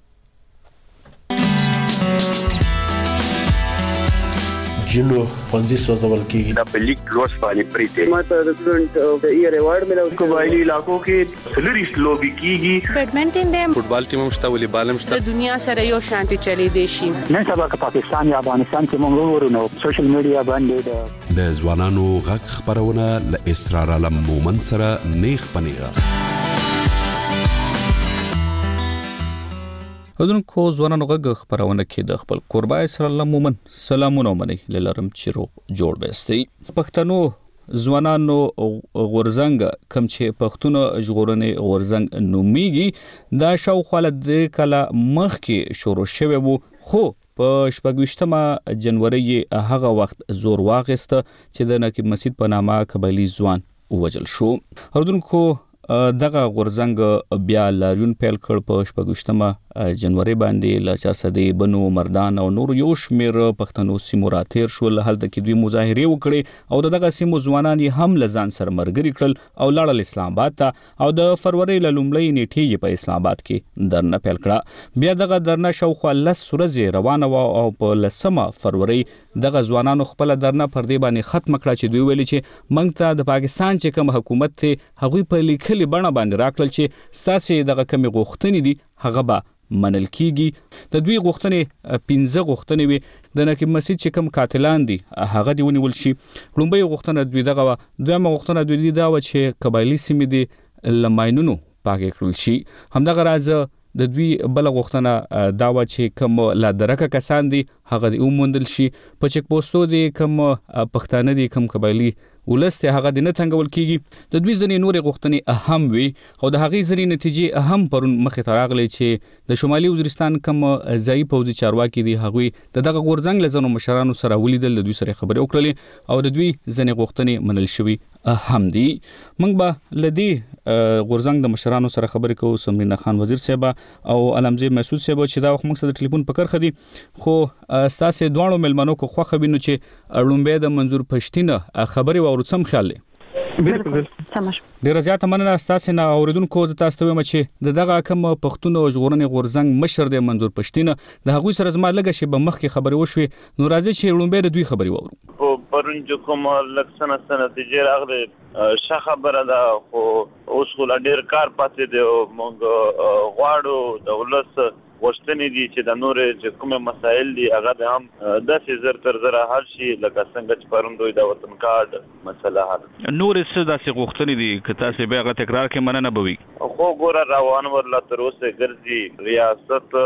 جنو پنځه سوځول کیږي د پلیک لوس باندې پریته ماته د سټوډنټ د ایئر ایوارډ ملو. قبایلی علاقو کې سلریس لوبي کیږي، بیډمنټن دی، فوټبال ټیم هم شته، والیبال هم شته. د دنیا سره یو شانتي چلی دی شي. نن سبا که پاکستان یا افغانستان کې موږ ورونو سوشل میډیا باندې د ځوانانو غږ خبرونه ل اسرار علم مومن سره نیخ پنیغه. ودونکو ځوانانو غږ خبرونه کې د خپل قربای سره لمومن سلامونه مني لرم چې روغ جوړ بهستي. پښتنو ځوانانو غورځنګ کم چې پښتون ژغورنې غورځنګ نومیږي دا شاوخوا د کله مخکې شروع شوی وو، خو په 28 جنوري هغه وخت زور واغسته چې د نقیب مسعود په نامه قبایلی ځوان ووجل شو. اردوونکو دغه غورځنګ بیا لاریون پیل کړ په 28 جنوري باندې له چارسدي بنو مردان او نور یو شمیر پښتنو سیمو راتیر شول. هلته کې دوی مظاهره وکړي او دغه سیمو ځوانان هم لزان سره مرګري کړل او لاړل اسلام آباد ته او د فروری له لومړۍ نیټې په اسلام آباد کې درنه پیل کړه. بیا دغه درنه شاوخوا 10 ورځې روانه و او په 10 فروری دغه ځوانانو خپل درنه پر دې باندې ختم کړه چې دوی ویلي چې موږ ته د پاکستان چې کوم حکومت ته هغوی په لیکلي بڼه باندې راکړل چې ستاسې دغه کمې غوښتنې دي هغه به منل کیږي. د دوی غوښتنې 15 غوښتنې وي. د نقیب مسجد چې کوم قاتلان دي هغه دی ونیول شي. لومړی غوښتنه دوی دغه وه. دویمه غوښتنه دوی دا وه چې قبایلي سیمې دي له ماینونو پاکې کړل شي. همدغه راز د دوی بل غوښتنه دا وه چې کوم لا درکه کسان دي هغه دی وموندل شي. په چک پوسټو دي کوم پښتانه دي کوم قبایلي ولسته هغه د نه تنګول کیږي. د دوی ځنې نورې غوښتنې اهم وي او د هغې ځنې نتیجې اهم پرون مخې ته راغلی چې د شمالي وزیرستان کوم ځایي پوځي چارواکي دي هغوی د دغه غورځنګ له ځینو مشرانو سره ولیدل، د دوی سره خبرې وکړلې او د دوی ځینې غوښتنې منل شوي هم دي. موږ به له دې غورځنګ د مشرانو سره خبرې کوو. سمرینا خان وزیر صاحب او علمزی مسعود صاحب چې دا وخت موږ سره د ټلیفون په کرخه دي، خو ستاسې دواړو مېلمنو کو خوښه وینو چې لومبی د منظور پښتین خبرې واورو. سم خیال دی؟ بالکل سمش. ډیره زیاته مننه ستاسو نه اوریدونکو. د تاسو ته وایم چې دغه کوم پښتون او ژغورنې غورځنګ مشر دی منظور پښتین، د هغوی سره زما لږه شی به مخکې خبرې وشوي. نو راځي چې لومبی د دوی خبرې واورو. پرون چې کوم لکسنه نتیجې راغلې ښه خبره ده، خو اوس خو لا ډېر کار پاتې دی. موږ غواړو د ولس غوښتنې دي چې د نورې چې کومې مسایل دي هغه د هم داسې زر تر زره حل شي لکه څنګه چې پرون دوی د وطن کارډ مسله حل. نورې څه داسې غوښتنې دي که تاسې بیا هغه تکرار کړئ مننه به وي؟ خو ګوره روان ورله تر اوسه ګرځي. ریاست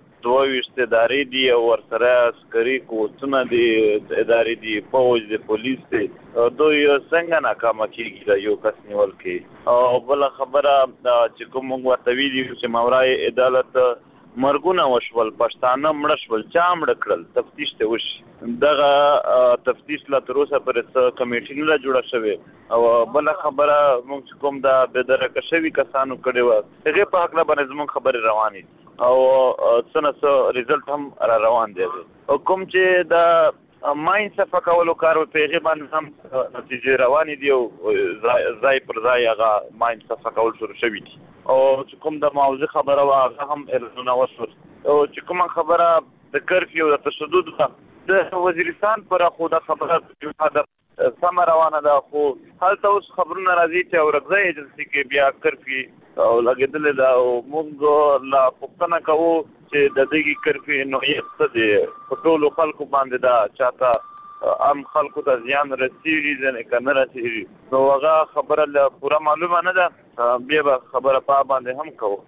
22 ادارې دي او ورسره عسکري قوتونه دي، ادارې دي، فوج دي، پولیس دي. دوی څنګه ناکامه کېږي د یو کس نیول کې؟ او بله خبره چې کوم موږ ورته ویلي چې ماورای عدالت مرګونه وشول، پښتانه مړه شول، چا مړه کړل، تفتیش ته وشي. دغه تفتیش لا تر اوسه پورې څه کمیټې نه جوړه شوې. او بله خبره موږ چې کوم د بېدرکه شوي کسانو کړې وه هغې په هکله باندې زموږ خبرې روانې دي او څه نه څه ریزلټ هم را روان دی. کوم چې د ماین صفه کولو کار په هغې باندې هم نتیجې روانې دي او ځای پر ځای هغه ماین صفه کول شروع شوي دي. او چې کوم د موضوع خبره وه هغه هم اعلانونه وشول. او چې کومه خبره د کرفیو د تشدد ده د وزیرستان پر خو د خبره سمه روانه ده، خو هلته اوس خبرونه راځي چې اورکزی ایجنسي کې بیا کرفي او لګېدلې ده. او موږ لا پوښتنه کوو چې د دغې کرفي نوعیت څه دی، په ټولو خلکو باندې ده، چاته عام خلکو ته زیان رسېږي ځینې که نه رسېږي. نو هغه خبره پوره معلومه نه ده، بیا به خبره په باندې هم کوو.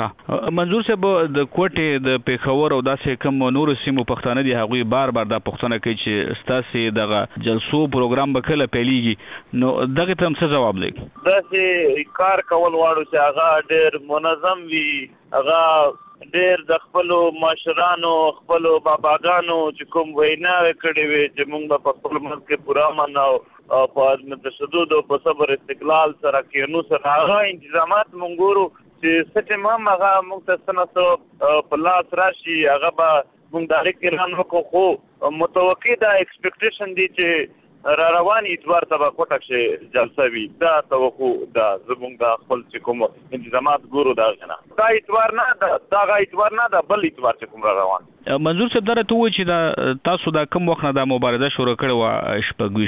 منظور صاحب د کوټې د پیښور او داسې کوم نورو سیمو پښتانه دي هغوی بار بار دا پوښتنه کوي چې ستاسې دغه جلسو پروګرام به کله پیلیږي، نو دغې ته هم څه ځواب دی؟ داسې کار کول غواړو چې هغه ډېر منظم وي، هغه ډېر د خپلو مشرانو خپلو باباګانو چې کوم ویناوې کړې وې چې موږ به په خپل منځ کې پوره منو او په تشدد او په صبر استقلال سره کینو سره هغه انتظامات موږ ګورو چې څه ټایم هم هغه موږ ته څه نه څه په لاس راشي هغه به موږ د اړیکې اعلان وکړو. خو متوقع دا ایکسپیکټیشن دی چې را روانې اتوار ته به کوټه کښې جلسه وي. دا توقع ده زموږ د خپل چې کوم انتظامات ګورو د هغې نه. دا اتوار نه ده، دا هغه اتوار نه ده، بل اتوار چې کوم را روان. منظور صاحب دا راته ووایي چې دا تاسو دا کوم وخت نه دا مبارزه شروع کړې وه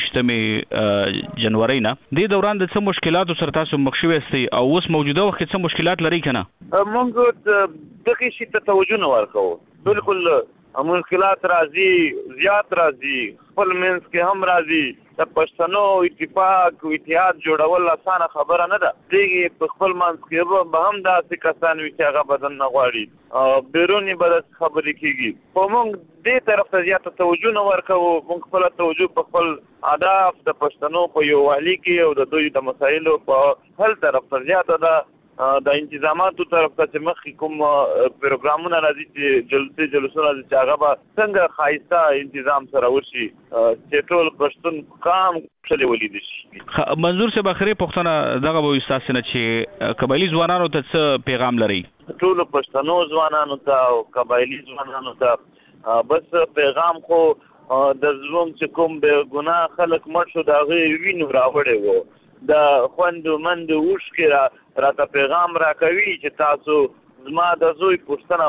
26 جنورۍ نه، دې دوران د څه مشکلاتو سره تاسو مخ شوي یاستئ او اوس موجوده وخت کې څه مشکلات لرئ که نه؟ موږ دغې شي ته توجه نه ورکوو. بالکل مشکلات راځي، زیات راځي، خپل منځ کې هم راځي. د پښتنو اتفاق او اتحاد جوړول اسانه خبره نه ده. دغې په خپل منځ کې به هم داسې کسان وي چې هغه بدن نه غواړي، بیروني به داسې خبرې کېږي. خو موږ دې طرف ته زیاته توجه نه ورکوو. موږ خپله توجه په خپل اهداف د پښتنو په یووالي کې او د دوی د مسایلو په حل طرف ته زیاته ده. د انتظاماتو طرف ته مخکې کوم پروګرامونه راځي چې جلسونه راځي چې هغه به څنګه ښایسته تنظیم سره وشي چې ټول پښتون قام چلي ولید شي. منظور صاحب اخري پښتنه دغه به استاد نه چې قبایلی ځوانانو ته څه پیغام لري؟ ټول پښتنو ځوانانو ته او قبایلی ځوانانو ته بس پیغام خو د ظلم چې کوم به ګناه خلک مړ شو د هغې وینو راوړی وو د خوندو مندو اوښکې راته پیغام راکوي چې تاسو زما د زوی پوښتنه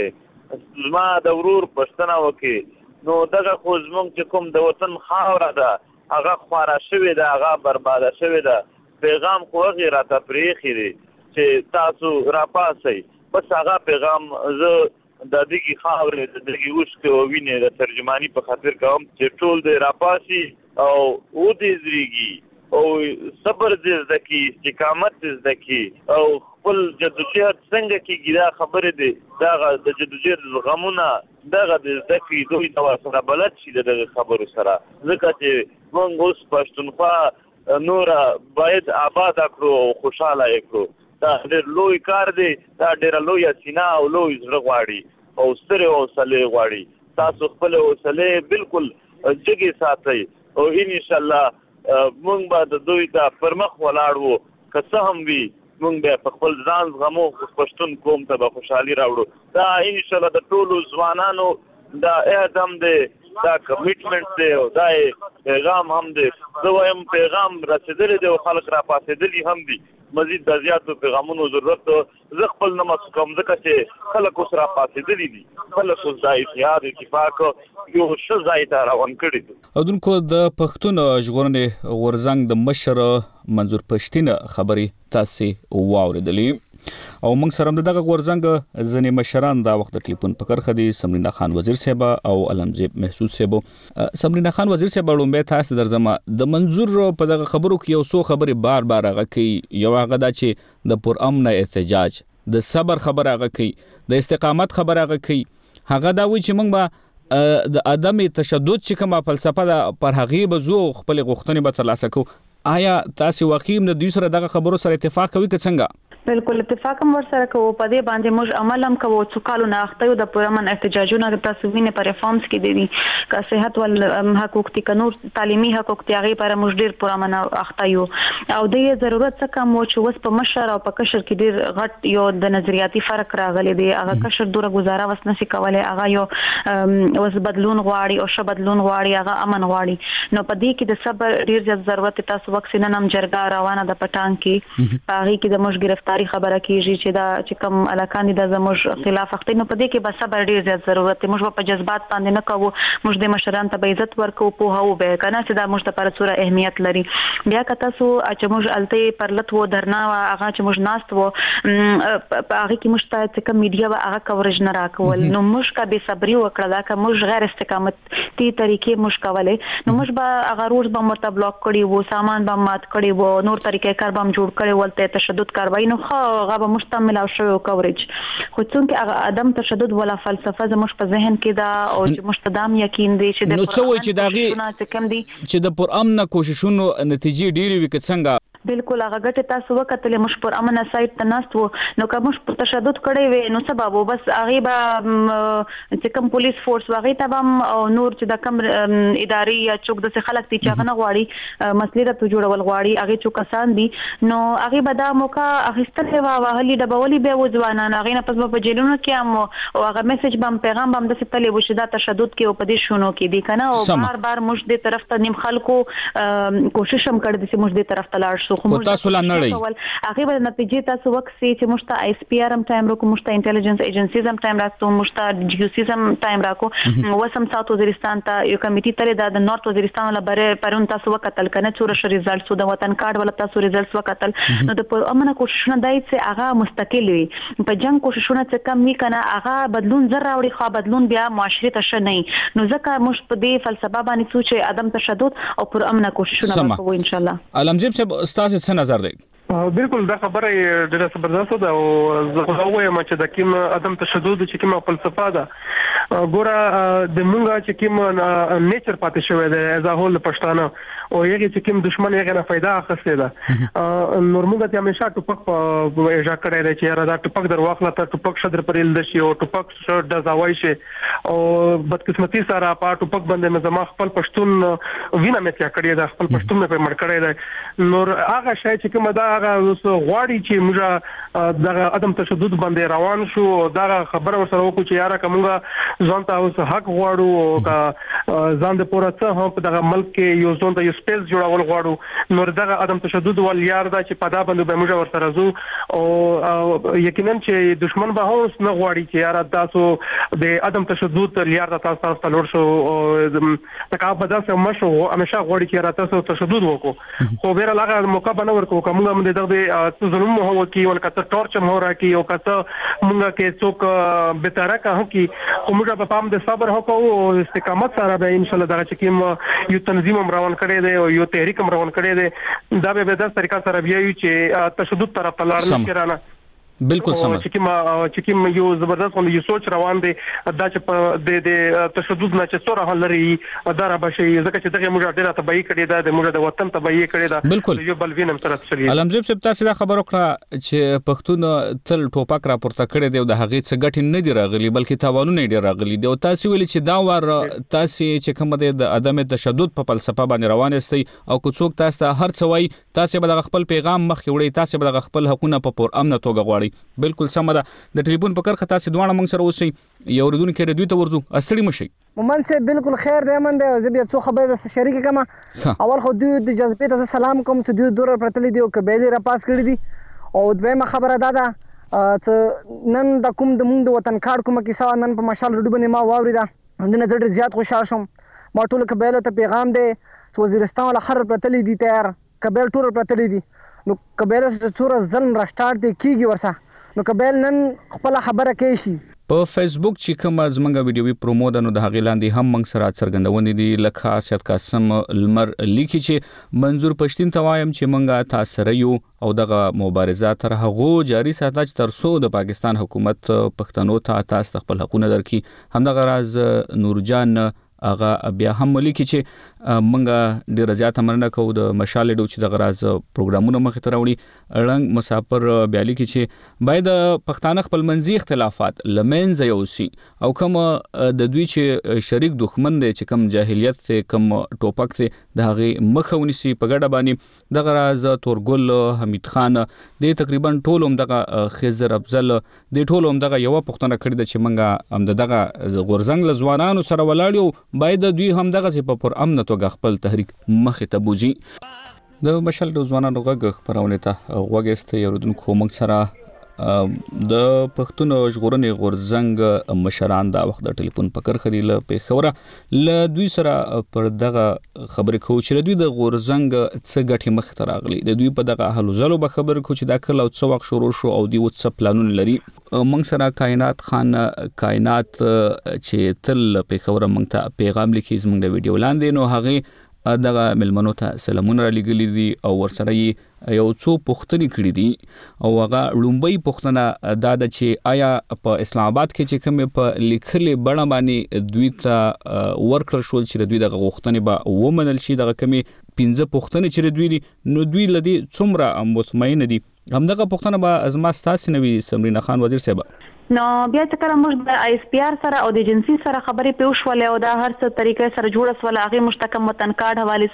وکړئ زما د ورور پوښتنه وکړئ نو دغه خو زموږ چې کوم د وطن خاوره ده هغه خواره شوې ده هغه برباده شوې ده پیغام خو هغې راته پرېښي دی چې تاسو راپاسئ بس هغه پیغام زه د دغې خاورې د دغې اوښکې او وینې د ترجماني په خاطر کوم چې ټول دی راپاسي او ودې زرېږي او صبر دې زده کړي استقامت دې زده کړي او خپل جدوجهد څنګه کېږي دا خبرې دي دغه د جدوجهد غمونه دغه دې زده کړي دوی ته ورسره بلد شي د دغه خبرو سره ځکه چې موږ اوس پښتونخوا نوره باید آباده کړو او خوشحاله یې کړو دا ډېر لوی کار دی دا ډېره لویه سینه او لوی زړه غواړي او سترې حوصلې غواړي تاسو خپلې حوصلې بالکل جګې ساتئ او انشاءالله مونږ به د دوی ته پر مخ ولاړ وو که څه هم وي مونږ بیا په خپل ځان زغمو پښتون قوم ته به خوشحالي راوړو دا انشاءالله د ټولو ځوانانو دا عهد هم دی دا کمیټمنټ دی او دا پیغام هم دی زه وایم پیغام رسېدلی دی او خلک راپاڅېدلي هم دي مزید د زیاتو پیغامونو ضرورت زه خپل نه مسو کوم ځکه چې خلک اوس راپاڅېدلي دي خلک اوس دا اتحاد اتفاق یو ښه ځای ته روان کړي دي. اودونکو د پښتون ژغورنې غورځنګ د مشر منظور پښتین خبرې تاسې واورېدلې او موږ سره دغه غورځنګ ځینې مشران دا وخت ټلیفون په کرخه دي سمرینا خان وزیر صاحب او علمزیب محسوس صاحب. سمرینا خان وزیر صاحب لومبه تاسو درځم د منظور په دغه خبرو کې یو څو خبرې بار بار هغه کوي یو هغه دا چې د پر امن احتجاج د صبر خبر هغه کوي د استقامت خبر هغه کوي هغه دا وی چې موږ به د عدم تشدد چې کومه فلسفه ده پر هغه به زو خپل غوښتنې به ترلاسه کوو آیا تاسو واقعي د دوی سره دغه خبرو سره اتفاق کوي که څنګه؟ بالکل اتفاق هم ورسره کوو په دې باندې موږ عمل هم کوو څو کالو نه اخته یو د پرمن احتجاجونه د تاسو وینې پر ریفارمز کې دي که صحت ول حقوق دي که نور تعلیمي حقوق دي هغه پر موږ ډیر پرمن اخته یو او د ضرورت څخه کم و چې وس په مشر او په کشر کې ډیر غټ یو د نظریاتي فرق راغلی دی هغه کشر دوره گزاره وس نشي کولای هغه یو وس بدلون غواړي او ش بدلون غواړي هغه امن غواړي نو په دې کې د صبر ډیر زیات ضرورت تاسو وکسینه نم جرګه روانه د پټان کې هغه کې د موږ گرفتاری خبره کیږي چې دا چې کوم علاقان دي د زموږ خلاف اخته نو په دې کې به صبر ډیر زیات ضرورت دی موږ په جذبات باندې نه کوو موږ د مشران ته عزت ورکو په هو به کنه چې دا موږ لپاره څوره اهمیت لري بیا که تاسو چې موږ الته پرلت وو درنا هغه چې موږ ناست وو هغه کې موږ ته چې کوم میډیا هغه کورج نه راکول نو موږ کا به صبري وکړه دا که موږ غیر استقامت تی طریقې موږ کولې نو موږ به هغه روز به مرته بلاک کړي وو سامان به مات کړي وو نور طریقې کار به جوړ کړي ولته تشدد کاروي نو هغه به مشتمل او شوی کوریج خو څنګه هغه عدم تشدد ولا فلسفه زموږ په ذهن کې دا او چې مشتدام یقین دی چې د نو څه وایي چې داغي چې د پر امن کوششونو نتیجې ډېری وي که څنګه بالکل هغه ګټه تاسو وکړه مش پر امن سایت ته ناست وو نو کوم تشدد کړي وي نو سبب بس هغه به چې کوم پولیس فورس واغې ته او نور چې د کوم اداري یا چوک د خلک چې هغه نه غواړي مسلې ته جوړول غواړي هغه چوک کسان دي نو هغه به دا موقع اخیستل هوا وهلي د بولي به وځوانان هغه نه پس په جیلونو کې هم او هغه میسج بم پیغام بم د ستلې وشدا تشدد کې او په دې شونو کې دي کنه او بار بار موږ دې طرف ته نیم خلکو کوشش هم کړی چې موږ دې طرف ته لاړ شو خو تاسو لا نړۍ هغه به نتیجې تاسو وکسي چې موږ ته آی اس پی ار هم ټایم راکو موږ ته انټيليجنس ایجنسیز هم ټایم راکو موږ ته جی یو سی هم ټایم راکو وسم ساوث وزیرستان ته یو کمیټي تل د نورث وزیرستان ولا بره پرون تاسو وکتل کنه څور ریزلټس د وطن کارت ولا تاسو ریزلټس وکتل نو د امنه کوششونه دای چې هغه مستقل وي په جنگ کوششونه چې کم وی کنه هغه بدلون زر راوړي خو بدلون بیا معاشري ته شنه نو ځکه موږ په دې فلسفه باندې سوچ عدم تشدد او پر امنه کوششونه وکړو ان شاء الله. علمزیب صاحب استاد څه نظر دی؟ بالکل دا خبره ډېره زبردست ده او زه وایم چې د کوم عدم تشدد چې کومه فلسفه ده ګوره د مونږه چې کوم نیچر پاتې شوی دی از هول پښتانه او یغه چې کوم دشمن یې نه फायदा اخیسته ده نور موږ ته همیشه ټوپک په اجازه کړی دی چې را دا ټوپک در واخله ته ټوپک شدر پرېل د شي او ټوپک شر د زاوای شي او بدقسمتي سره په ټوپک باندې مزما خپل پښتون وینه مې کړی دا خپل پښتون په مړ کړی دی نور هغه شی چې کومه دا هغه غواړي چې موږ د عدم تشدد باندې روان شو دا خبره ورسره وکړو چې یاره کومه ځان ته اوس حق غواړو او ځان د پوره څه هم په دغه ملک کې یو ځان ته یو سپیس جوړول غواړو نور دغه عدم تشدد ول یار دا چې په دا باندې به موږ ورسره زو او یقینا چې دشمن به هوس نه غواړي چې یاره تاسو د عدم تشدد یار تاسو ته لور شو تکابه تاسو مشو همیشه غواړي چې را تاسو تشدد وکړو خو بیره لغه موقع بنور کو کومه موږ دغه ظلم هو کی ول کته ټورچر هو را کی او کته موږ کې څوک به تر کا هو کی موږ په پام د صبر هو کو او استقامت سره به ان شاء الله دغه چې یو تنظیم روان کړي دی او یو تحریک روان کړي دی دا به د طریقه سره بیا یو چې تشدد طرف ته لاړ نه کړنه بالکل سم چې کوم یو زبردست غو یو سوچ روان دی دا چې په د تشدد نه چې سره حل لري دا را بشي ځکه چې دغه موږ ډیره تبعی کړی دا د موږ د وطن تبعی کړی دا بالکل یو بل وینم تر څلې علمزیب صاحب تاسو دا خبر وکړه چې پښتون تل ټوپک را پورته کړی دی او د هغې څه ګټې نه دی راغلي بلکې تاوانونه ډیر راغلي دی او تاسو ویل چې دا ور تاسو چې کوم د عدم تشدد په فلسفه باندې روان استئ او که څوک تاسو ته هر څه وایي تاسو به د خپل پیغام مخ کې وړي تاسو به د خپل حقوقونه په پور امن توګه غواړي بالکل سم ده د ټلیفون په کرخه تاسو دوه موږ سره اوسئ یو ردون کې ردوی ته ورزو اصلي مشي مومن سه بالکل خیر دی من دی زه بیا څو خبره د شریک کما اول خو دوی د جذبې ته سلام کوم چې دوی دور پرتل دی او کبېلی را پاس کړی دي او دویمه خبره ده چې نن د کوم د مونږ د وطن کارت کومه کیسه نن په مشال روډ باندې ما واوریدا نن زړه زیات خوشاله شوم ما ټول کبېله ته پیغام دی وزیرستان ولا خر پرتل دي تیار کبېل ټول پرتل دي نو کبېله څوره ظلم را سٹارټ دی کیږي ورسه نو کبل نن خپل خبره کوي شي په فیسبوک چې کوم زمونږ ویډیوي پرومو ده نو د هغې لاندې هم موږ سره څرګندونې دي لکه خاصیت قاسم لمر لیکي چې منظور پښتین ته وایم چې موږ تاسو سره یو او دغه مبارزه تر هغه جاری ساتل چې تر څو د پاکستان حکومت پښتنو ته تاسو خپل حقوقونه درکړي همدغه راز نورجان هغه بیا هم لیکي چې منګه ډیر زیات مننه کوو د مشال ډو چې د غراز پروګرامونو مخ ته راوړي رنګ مسافر بیا لیکي چې باید پښتانه خپل منځي اختلافات لمنځه یوسي او کوم د دوی چې شریک دښمن دی چې کوم جاهلیت سے کوم ټوپک سے د هغه مخونی سي په ګډه باندې د غراز تورګل حمید خان د تقریبا ټولوم دغه خضر افضل د ټولوم دغه یو پښتنه کړی د چې منګه هم دغه غورزنګ لزوانانو سره ولاړیو باید دوی هم دغه په پر امن توګه خپل تحریک مخې ته بوزي د مشل د ځوانانو غږ خبرونه ته وګست یوردونکو موږ سره د پښتون ژغورنې غورزنګ مشران دا وخت د ټلیفون پکر خريله په خوره ل دوی سره پر دغه خبرې کو چې دوی د غورزنګ څه غټي مخ ته راغلي د دوی په دغه حلو زلو به خبر کو چې دا کله او څو وخت شروع شو او دی وڅ پلانونه لري موږ سره کائنات خان کائنات چې تل په خوره موږ ته پیغام لیکي زموږ د ویډیو لاندې نو هغه دغه ملمنو ته سلامونه را لګلې دي او ورسره یو څو پوښتنې کړې دي او هغه لومبۍ پوښتنه دا ده چې آیا په اسلام آباد کې چې کوم په لیکلې بڼه باندې دوی ته ورکړل شو چې دوی دغه غوښتنې به ومنل شي دغه کمی 15 پوښتنې چې دوی نو دوی لدی څومره مطمئن دي همدغه پوښتنه به ازما ستاسو نوی سمرینا خان وزیر صاحب نو بیا چې کله موږ د آی اس پی آر سره او د ایجنسی سره خبرې پیوښولې او دا هر څه طریقې سره جوړ سول هغه مشتکم وطن کارت حواله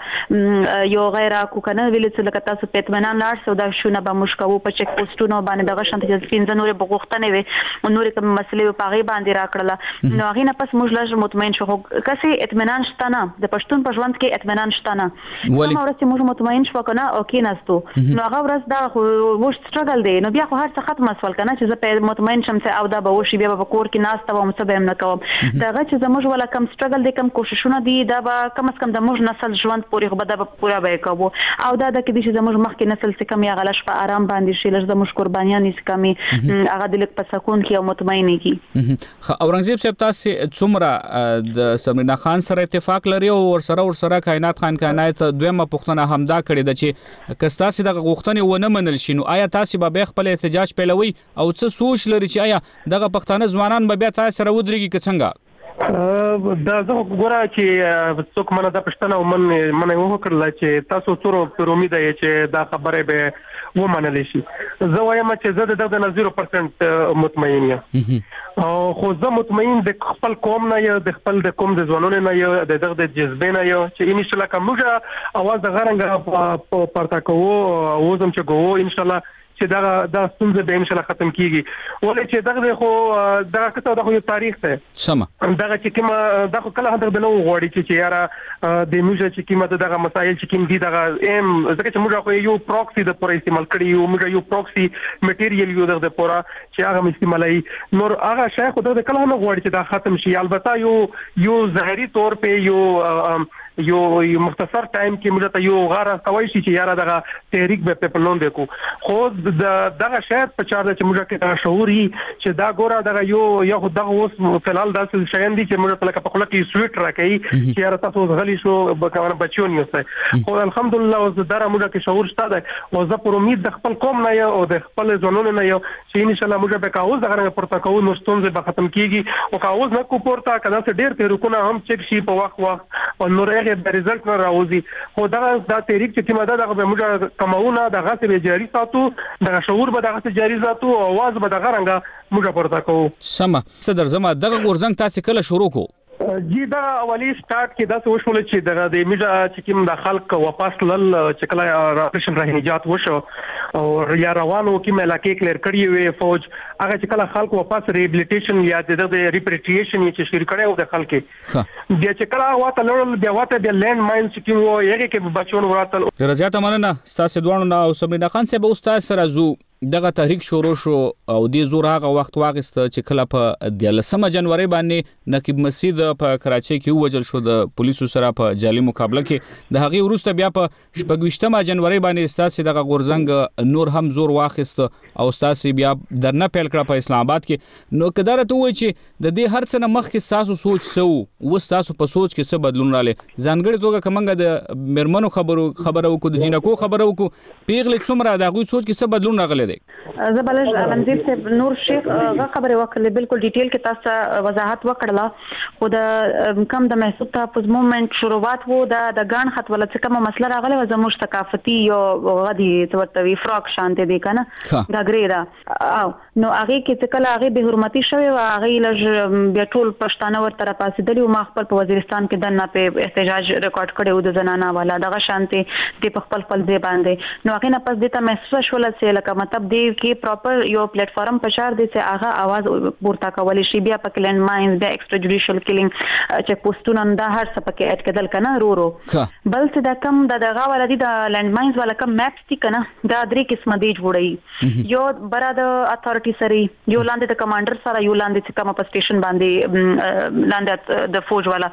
سره یو غیر کو کنه ویل چې لکه تاسو په اطمینان لاړ سو دا شونه به مشکو په چک پوسټونو باندې دغه شانت چې 15 نورې بغوښتنې وي او نورې کوم مسلې په هغه باندې راکړله نو هغه نه پس موږ لږ مطمئن شو کسي اطمینان شته نه د پښتون په ژوند کې اطمینان شته نه کوم ورته موږ مطمئن شو کنه او کې نستو نو هغه ورځ دا وښ سټرګل دی نو بیا خو هر څه ختم اسول کنه چې زه په مطمئن شم چې او دا به وشي بیا په کور کې ناست وم څه به هم نه کوم داغه چې زموږ ولا کم سټرګل دي کم کوششونه دي دا به کم از کم د موږ نسل ژوند پورې خو به دا پورا به کوو او دا د کې چې زموږ مخکې نسل څخه کم یا غلش په آرام باندې شي لږ زموږ قربانیان نس کمی هغه د لک په سکون کې او مطمئن کی اورنګزیب صاحب تاسو څومره د سمرینا خان سره اتفاق لري او ورسره کائنات خان کائنات دویمه پښتنه همدا کړی د چې کستاسي د غوښتنې ونه منل شي نو آیا تاسو به خپل احتجاج پیلوي او څه سوچ لري چې آیا دغه پښتانه ځوانان به بیا تاسو سره ودرېږي که څنګه دا زه ګوره چې څوک منه د پښتنه منه وکړل چې تاسو څورو امید یې چې دا خبره به ومنل شي. زه وایم چې زه دغه نه 0% مطمئن یم. خو زه مطمئن د خپل قوم نه یم، د خپل د قوم د ځوانانو نه یم، د دغه د جذبې نه یم چې ان شاء الله کومه اواز د غرنګ پورته کوو او زم چې کوو ان شاء الله چې دا ستونزه به ان شاء الله ختم کیږي. ولې چې دغه خو دغه کته د یو تاریخ ته سم دغه چې کومه دغه کله هغه د نو غوړي چې یاره د موږ چې کومه دغه مسایل چې کوم دي دغه ایم ځکه چې موږ خو یو پروکسي د پوره استعمال کړی یو موږ یو پروکسي میټیریل یو دغه پوره چې هغه استعمالي نور هغه شای خو دغه کله نه غوړي چې دا ختم شي. البته یو ظاهري تور په یو مختصر ټایم کې موږ ته یو غاره کوي چې یاره دغه تحریک به په پلون دیکو. خو دغه شاید په چار چې موږ کې دا شعوري چې دا ګوره دغه یو دغه اوس فلال داسې شیان دي چې موږ ته لکه په خله کې سویټ راکړي چې یاره تاسو غلي شو بکوانه بچون یوسه. خو الحمدلله اوس دره موږ کې شعور شته ده او زه پر امید د خپل قوم نه او د خپل ځوانانو نه یو چې ان شاء الله موږ به کاوز دغه پورته کوو نو ستونزې به ختم کیږي او کاوز نه کو پورته کله څه ډیر تیرکونه هم چک شي په وخت او نور د ریزلټ نه راوځي. خو دا تحریک چې کومه ده دغه موږ کماونه دغه څه جاری ساتو، دغه شعور به دغه څه جاری ساتو او आवाज به دغه رنګه موږ پورته کوو. سم صدر زما دغه غورځنګ تاسو کله شروع کو؟ جی دا اولی سٹارټ کې دا څه وشول چې دغه د میډیا چې کوم د خلک واپس لل چې کله راپریشن راهنجات وشو او یا روانو کې ملاکې کلیر کړی وي فوج هغه چې کله خلک واپس ریهابلیټیشن یا د ریپریټریشن چې شروع کړي د خلک د چې کله واته لړل بیا واته د لینډ ماین چې کوم یو کې بچون وراتل. رضایت مننه تاسو دوه نه او سمرینا خان صاحب استاد سره زو دغه تحریک شروع شو او د زور هغه وخت واغست چې کله په 13 جنوري باندې نقیب مسجد په کراچۍ کې وجل شو د پولیسو سره په جالي مقابله کې. د هغه وروسته بیا په 28 جنوري باندې استاد دغه غورځنګ نور هم زور واخست او استاد بیا درنه پیل کړ په اسلام آباد کې. نو کدارته وای چې د دې هر څه نه مخکې تاسو سوچ سو و تاسو په سوچ کې څه بدلون رااله ځانګړي توګه کومه د مرمنو خبرو وکړو د جنکو خبرو وکړو پیغلې څومره د غوي سوچ کې څه بدلون راغله؟ زه بلش منظر صاحب نور شیخ غا خبره وکړه بالکل ډیټیل کې تاسو وضاحت وکړه خو د کم د محسوب تحفظ موومېنټ شروعات وو د غان خط ولا څه کومه مسله راغله زموږ ثقافتي یو غدي ورته فراق شانته دي کنه دا ګریدا او نو هغه کې چې کله هغه به حرمتي شوی او هغه لږ بیا ټول پښتانه ورته راپاسېدلی او ما خپل په وزیرستان کې دنه په احتجاج ریکارډ کړو د زنانه والا دغه شانته د خپل ځای باندې نو هغه نه پس د محسوس شول چې لکه مطلب دی کې پراپر یو پلیټ فارم پشار دي چې هغه आवाज پورته کول شي بیا په کلند ماینز د ایکسترا جوډیشل کلینګ چې پوسټونه دا هر څه پکې اټ کېدل کنه رو بل څه دا کم دغه ولدي د لند ماینز والا کم میپس دي کنه دا درې قسمه دي جوړي یو برا د اتھارټي سره یو لاندې د کمانډر سره یو لاندې چې کوم په سټیشن باندې لاندې د فوج والا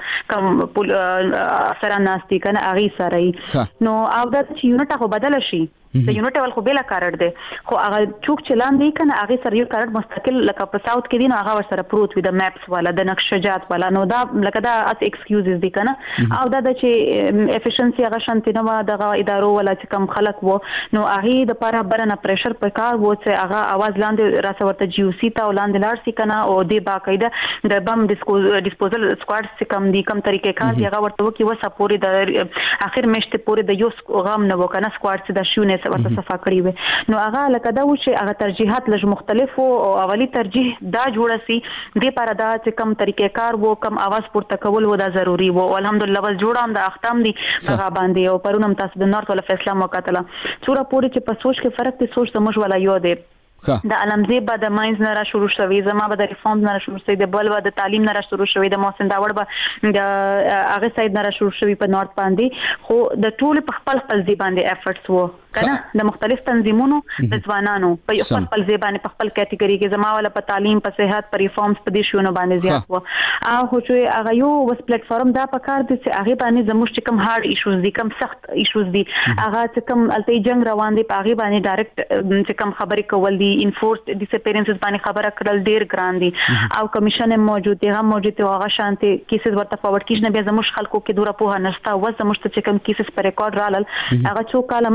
کم سره ناشتي کنه اغي سره نو او دا چې یونټ هغه بدل شي د یونټ ول خو بلا کارت دی خو هغه چوک چلان دی کنه هغه سره یو کارت مستقل لکه په ساوث کې دی نو هغه سره پروت وي د میپس والا د نقشجات والا نو دا لکه دا اس ایکسکیوزز دی کنه او دا د چې افیشنسي هغه شانتي نو دغه ادارو ولا چې کم خلک وو نو هغه د لپاره برنه پریشر په کار وو چې هغه आवाज لاندې راسورته جی او سی ته لاندې لار سي کنه او د باقاعده د بم ډیسپوزل سکواډ سي کم دی کم طریقې کار دی هغه ورته وکي وسه پوری د اخر مشته پوری د یو غم نه وکنه سکواډ سي د شونه ورته صفه کړی وي نو هغه لکه دا و چې هغه ترجیحات لږ مختلف او اولی ترجیح دا جوړه سي د لپاره دا چې کم طریقې کار وو کم आवाज پورته کول و دا ضروری وو الحمدلله بس جوړم د اختام دي هغه باندې او پرونم تاسو د نورث ولا فیصله وکړه څوره پوری چې په سوچ کې فرق دي سوچ سمج ولا یو دی د علمزی به د ماینز نه را شروع شوی زما به د ریفارمز نه را شروع شوی د بل به د تعلیم نه را شروع شوی د محسن داوړ به د هغه ساید نه را شروع شوی په نورث باندې خو د ټول په خپل ځای باندې افورټس وو کنه د مختلف تنظیمونو د ځوانانو په خپل ځای باندې په خپل کټګوري کې زما ولا په تعلیم په صحت په ریفارمز په دې شونه باندې زیات وو او چې هغه یو وس پلیټ فارم دا په کار دي چې هغه باندې زموږ چې کم هارد ایشوز دي کم سخت ایشوز دي هغه چې کم الته جنگ روان دي په هغه باندې ډایرکټ چې کم خبرې کول دي انفورس ډیسپیرنسز باندې خبره کړل ډیر ګران دي او کمیشن موجود دی هم موجود دی هغه شانتي کیسز ورته فورورډ کیږي بیا زموږ خلکو کې دوره په نشتا و زموږ چې کم کیسز پر ریکارډ رالل هغه څو کاله مخکې دي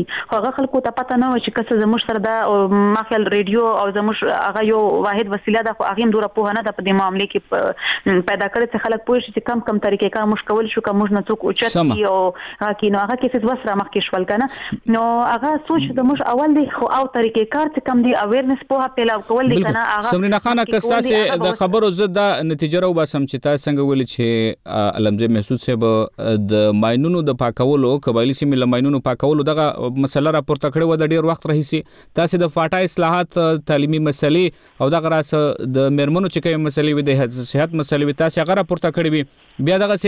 هغه خلکو ته پته نه و چې کله زموږ سره د ماخل ریډیو او زموږ هغه یو واحد وسیله ده، خو هغه دوره په نه ده په دې معاملې کې پیدا کړی چې خلک پوه شي چې کم طریقې کار موږ کول شو، کوم نه څوک اوچت او هغه نو هغه کې څه وسره مخکې شول کنه، نو هغه سوچ د موږ اول دی خو او طریقې کار چې کم دی اویرنس په پیلاو کول دي کنه. هغه سمرینا خان کستاسه د خبرو زده نتیجه راو باسم چې تاسو څنګه ویل چې علمزه محسود صاحب د ماينونو د پاکولو قبایلی سیمې له ماينونو پاکولو دغه مسله راپورته کړې و د ډیر وخت راهیسي، تاسو د فاټا اصلاحات تعلیمي مسلې او دغه راس د مرمنو چې کوم مسلې وي د صحت مسلې وي تاسو هغه راپورته کړې وي، بیا دغه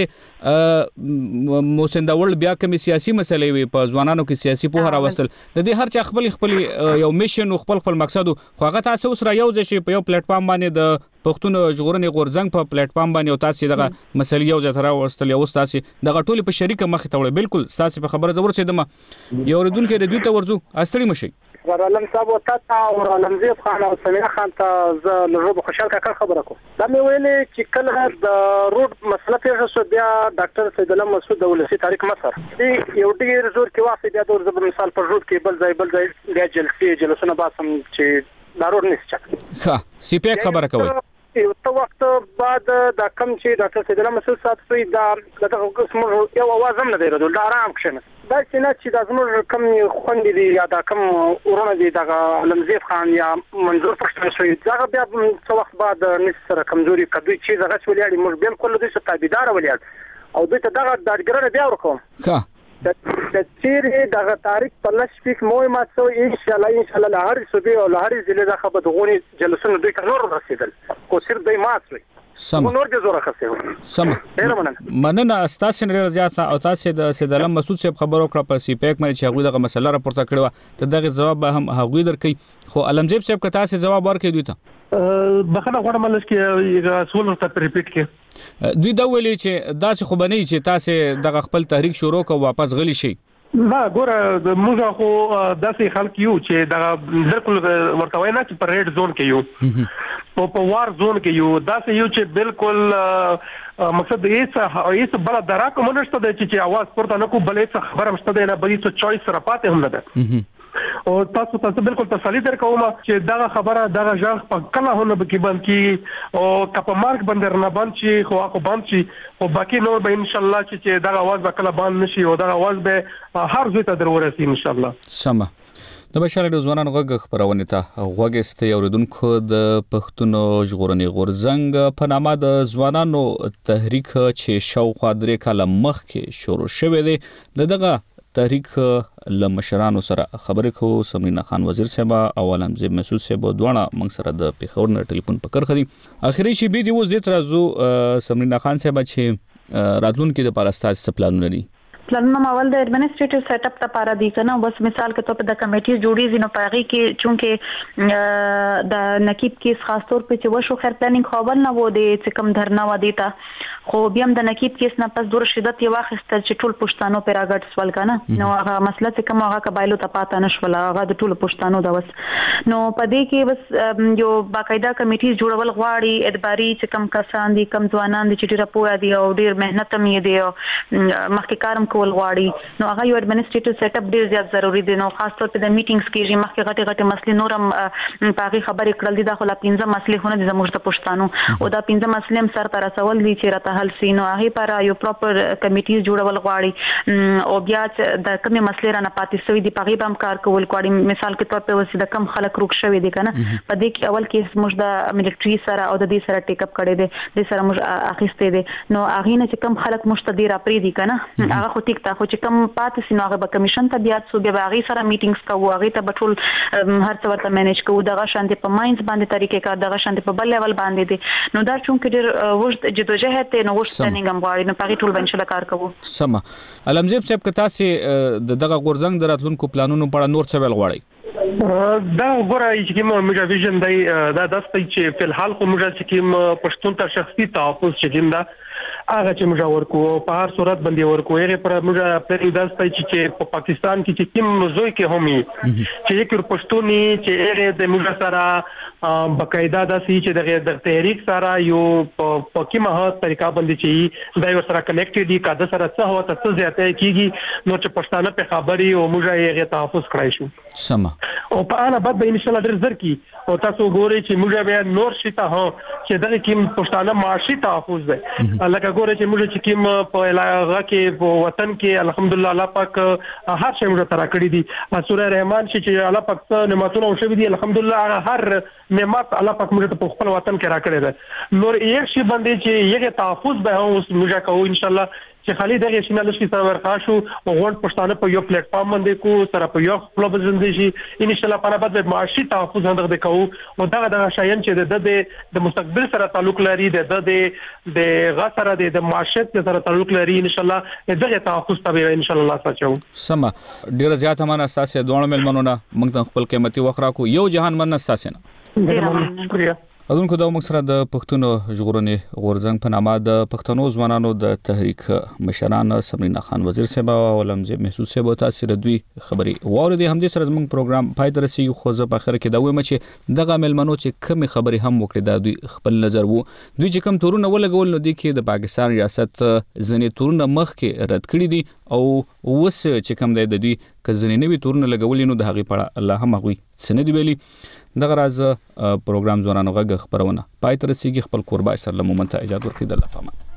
سه موسندول بیا کوم سیاسي مسلې وي په ځوانانو کې سیاسي پوهه راوستل، د دې هر چا خپل یو میشن او خپل مقصد خو هغه تاسو سره یو ځای په یو پلیټ فارم باندې د پښتون ژغورنې غورځنګ په پلیټ فارم باندې او تاسو دغه مسلې یو ځای تر واستل او تاسو دغه ټول په شریک مخ ته وړي. بالکل تاسو په خبره زور سیدم یو ردون کې د دوی ته ورزو استړي مشي ورالم صاحب وتا او علمزه خان او سمیر خان ته ز لږه خوشاله کار خبره کو دا مې ویلې چې کله د روډ مسله پیښه شو بیا ډاکټر سید الله مسعود ولسی تاریخ مصر یو ډیر زور کې واسه بیا د زبر مثال پر روډ کې بل ځای بیا جلسونه باسم چې دا روډ نشته ښه سی پی خبره کوي یو تو وخت بعد دا کم چې ډاکټر سید الله مسعود صاحب سوی دا دغه قسم یو आवाज هم نه دی راځول دا آرام کښنه دا چې دا زموږ کم خوندې دي یا دا کم ورونه دي دغه علمزیف خان یا منظور پښتون شوی دا بیا څو وخت بعد نسره کمزوري کدوې چې دغه ولې موږ بالکل دوی څه تابعدار ولې او دوی ته دغه دارګرنه بیا ورکوم ښه د چیرې دغه تاریخ په لشفیک مهمه څو ان شاء الله لهاري صوبې او لهاري ضلع د خبر غوني جلسونه دوی ته نور رسیدل کو صرف دوی ماسوي سم نور د زوره خسته سم مننه استاسو نه زیات او تاسو د سید علم مسعود صاحب خبرو کړ په سی پیک باندې چې هغه دغه مسله راپورته کړو ته دغه جواب به هم هغه درکې خو علمزیب صاحب که تاسو جواب ورکړئ دوی ته بخنه غواړم لږ کې سوال ورته ریپیټ کې دوی دا ویلي چې داسې خو بنئ چې تاسو دغه خپل تحریک شروع کو واپس غلی شي نه ګوره موږ خو داسې خلک یو چې دا بالکل ورته وای نه چې په ریډ زون کې یو په وار زون کې یو داسې یو چې بالکل مقصد ایسه بل درا کوم نشته چې आवाज پورته نکو بلې څه خبره مشته نه بلې څه چويس سره پاتې هم نه ده او تاسو بالکل تسلی درکوم چې دا خبره دا ژغ په کله هونه به بند کی او کپ مارک بندر نه بند شي خو اكو بند شي او باقي نور به ان شاء الله چې دا आवाज به کله بند نشي او دا आवाज به هر ځای ته درورسي ان شاء الله. سم د بشری د ځوانانو غږ خبرونه ته غوږست اوریدونکو د پښتون ژغورنې غورځنګ په نامه د ځوانانو تحریک چې شاوخوا درې کاله مخکې شروع شوه دی دغه تحریک لمشرانو سره خبرې کو سمرینا خان وزیر صاحب او علمزه مسعود صاحب دواړه موږ سره د پیښور نه ټلیفون پکړ خدي اخري شی به دی اوس د ترازو سمرینا خان صاحب چې راتلونکو د پاراستاج سپلانونه دي پلانونه اول د ایڈمنسټریټیو سیټ اپ ته پاره دي کنه بس مثال کې ته د کمیټي جوړیږي نو پاره کې چونکه د نقیب کې خاص طور په چې وشو خیر پلانینګ خبر نه و دي چې کم درنه و دي تا خو بیا هم د نقیب کیس نه پس دور شدت یې واخیستل چې ټول پښتانو پر راګټ سوال کنه نو هغه مسله چې کوم هغه قبایلو ته پاته نشول هغه د ټول پښتانو د وس نو پدې کې بس یو باقاعده کمیټي جوړول غواړي ادباري چې کم کسان دي کم ځوانان دي چې ډیر پوهه دي او ډیر مهنت هم یې دي مخکې کارم کول غواړي نو هغه یو ایڈمنسټریټیو سیټ اپ ډیر زیات ضروری دي نو خاص طور په د میټینګز کې مخکې غټي مسلې نورم پاغي خبرې کړل دي دا خو لا 15 مسلې خونه د زموږ د پښتانو او دا 15 مسلې هم سر تر رسول دي چې راته حل سي نو هغه پر یو پراپر کمیټي جوړول غواړي او بیا د کومې مسلې را نه پاتې سوي دي پاغي بم کار کول غواړي مثال کې تور په وسیله کم خلک روک شوي دي کنه په دې کې اول کې موږ د ملټري سره او د دې سره ټیک اپ کړي دي د سره موږ اخیسته دي نو هغه نه چې کم خلک مشتدي را پری دي کنه هغه خو ټیک تا خو چې کم پاتې سي نو هغه به کمیشن ته بیا څو بیا هغه سره میټینګز کوو هغه ته بټول هر څه ورته مینیج کوو دغه شانتي په ماینز باندې طریقې کار دغه شانتي په بل لیول باندې دي نو دا چونکه ډېر وښت جدوجہد ته نو وښت پلانینګ هم غواړي نو پاره ټول باندې کار کوو سم علمزیب صاحب که تاسو دغه غورځنګ دراتلونکو پلانونو په اړه نور څه ویل غواړئ دا غوړای چې کوم موږ ویژن دی دا داسې چې په الحال خو موږ چې کوم پښتون ته شخصي تحفظ چې ګنده هغه چې موږ ورکو په هر صورت باندې ورکو هغه پر موږ په داسته چې په پاکستان کې چې کوم زوی کې همي چې یک پښتوني چې هغه د موږ سره بقاعده داسې چې د تحریک سره یو په کومه طریقه باندې چې دا ور سره کنیکټډ دي کاده سره څه هو ته زیاته کیږي نو چې پښتانه په خبري او موږ یې تحفظ کړای شو سم او په اړه بعد به ان شاء الله ډېر زر کی او تاسو ګورئ چې موږ بیا نور شته هو چې دغه کوم پښتانه معاشي تحفظ ده لکه ګورئ چې موږ چې کوم په علاقه کې په وطن کې الحمدلله الله پاک هر شی موږ ترا کړی دي سوره رحمان چې الله پاک څخه نعمتونه او شوی دي الحمدلله هر نعمت الله پاک موږ په خپل وطن کې را کړی ده نور یو شی باندې چې یو تحفظ به اوس موږ کوو ان شاء الله چې خالي دغه شینل شي سره ورخاشو او غوړ پښتانه په یو پلیټ فارم باندې کو سره په یو خپل بزندګي شي ان شاء الله په بعد به معاشي تحفظ هم دغه کوو او دغه شایان چې د مستقبل سره تعلق لري د غسر د معاشرت سره تعلق لري ان شاء الله دغه تحفظ ته ان شاء الله ساتو سم ډیر زیات من اساسه دوه ملمنونه موږ خپل قیمتي وخت راکو یو جهان من اساسه نه شکریہ اذن کو دا موږ سره د پښتون ژغورنې غورځنګ په نامه د پښتنو ځوانانو د تحریک مشران سمرینا خان وزیر صاحب او لمزه محسوس صاحب تاسو د دوی خبري واره دي هم دې سره موږ پروګرام پای درسي خو زه په اخر کې دا وایم چې دغه ملمنو چې کمی خبري هم وکړي دا دوی خپل نظر وو دوی چې کم تورونه ولګول نو دي کې د پاکستان ریاست ځنې تورونه مخ کې رد کړی دي او وس چې کم د دوی کزنې نوی تورونه لګول نو د هغه پړه الله هم هغوی سند ویلي دغه راز پروګرام ځوانانو غږ خبرونه پای تر سیږي خپل قربای سره لمونته اجازه ورکړي د الله پامان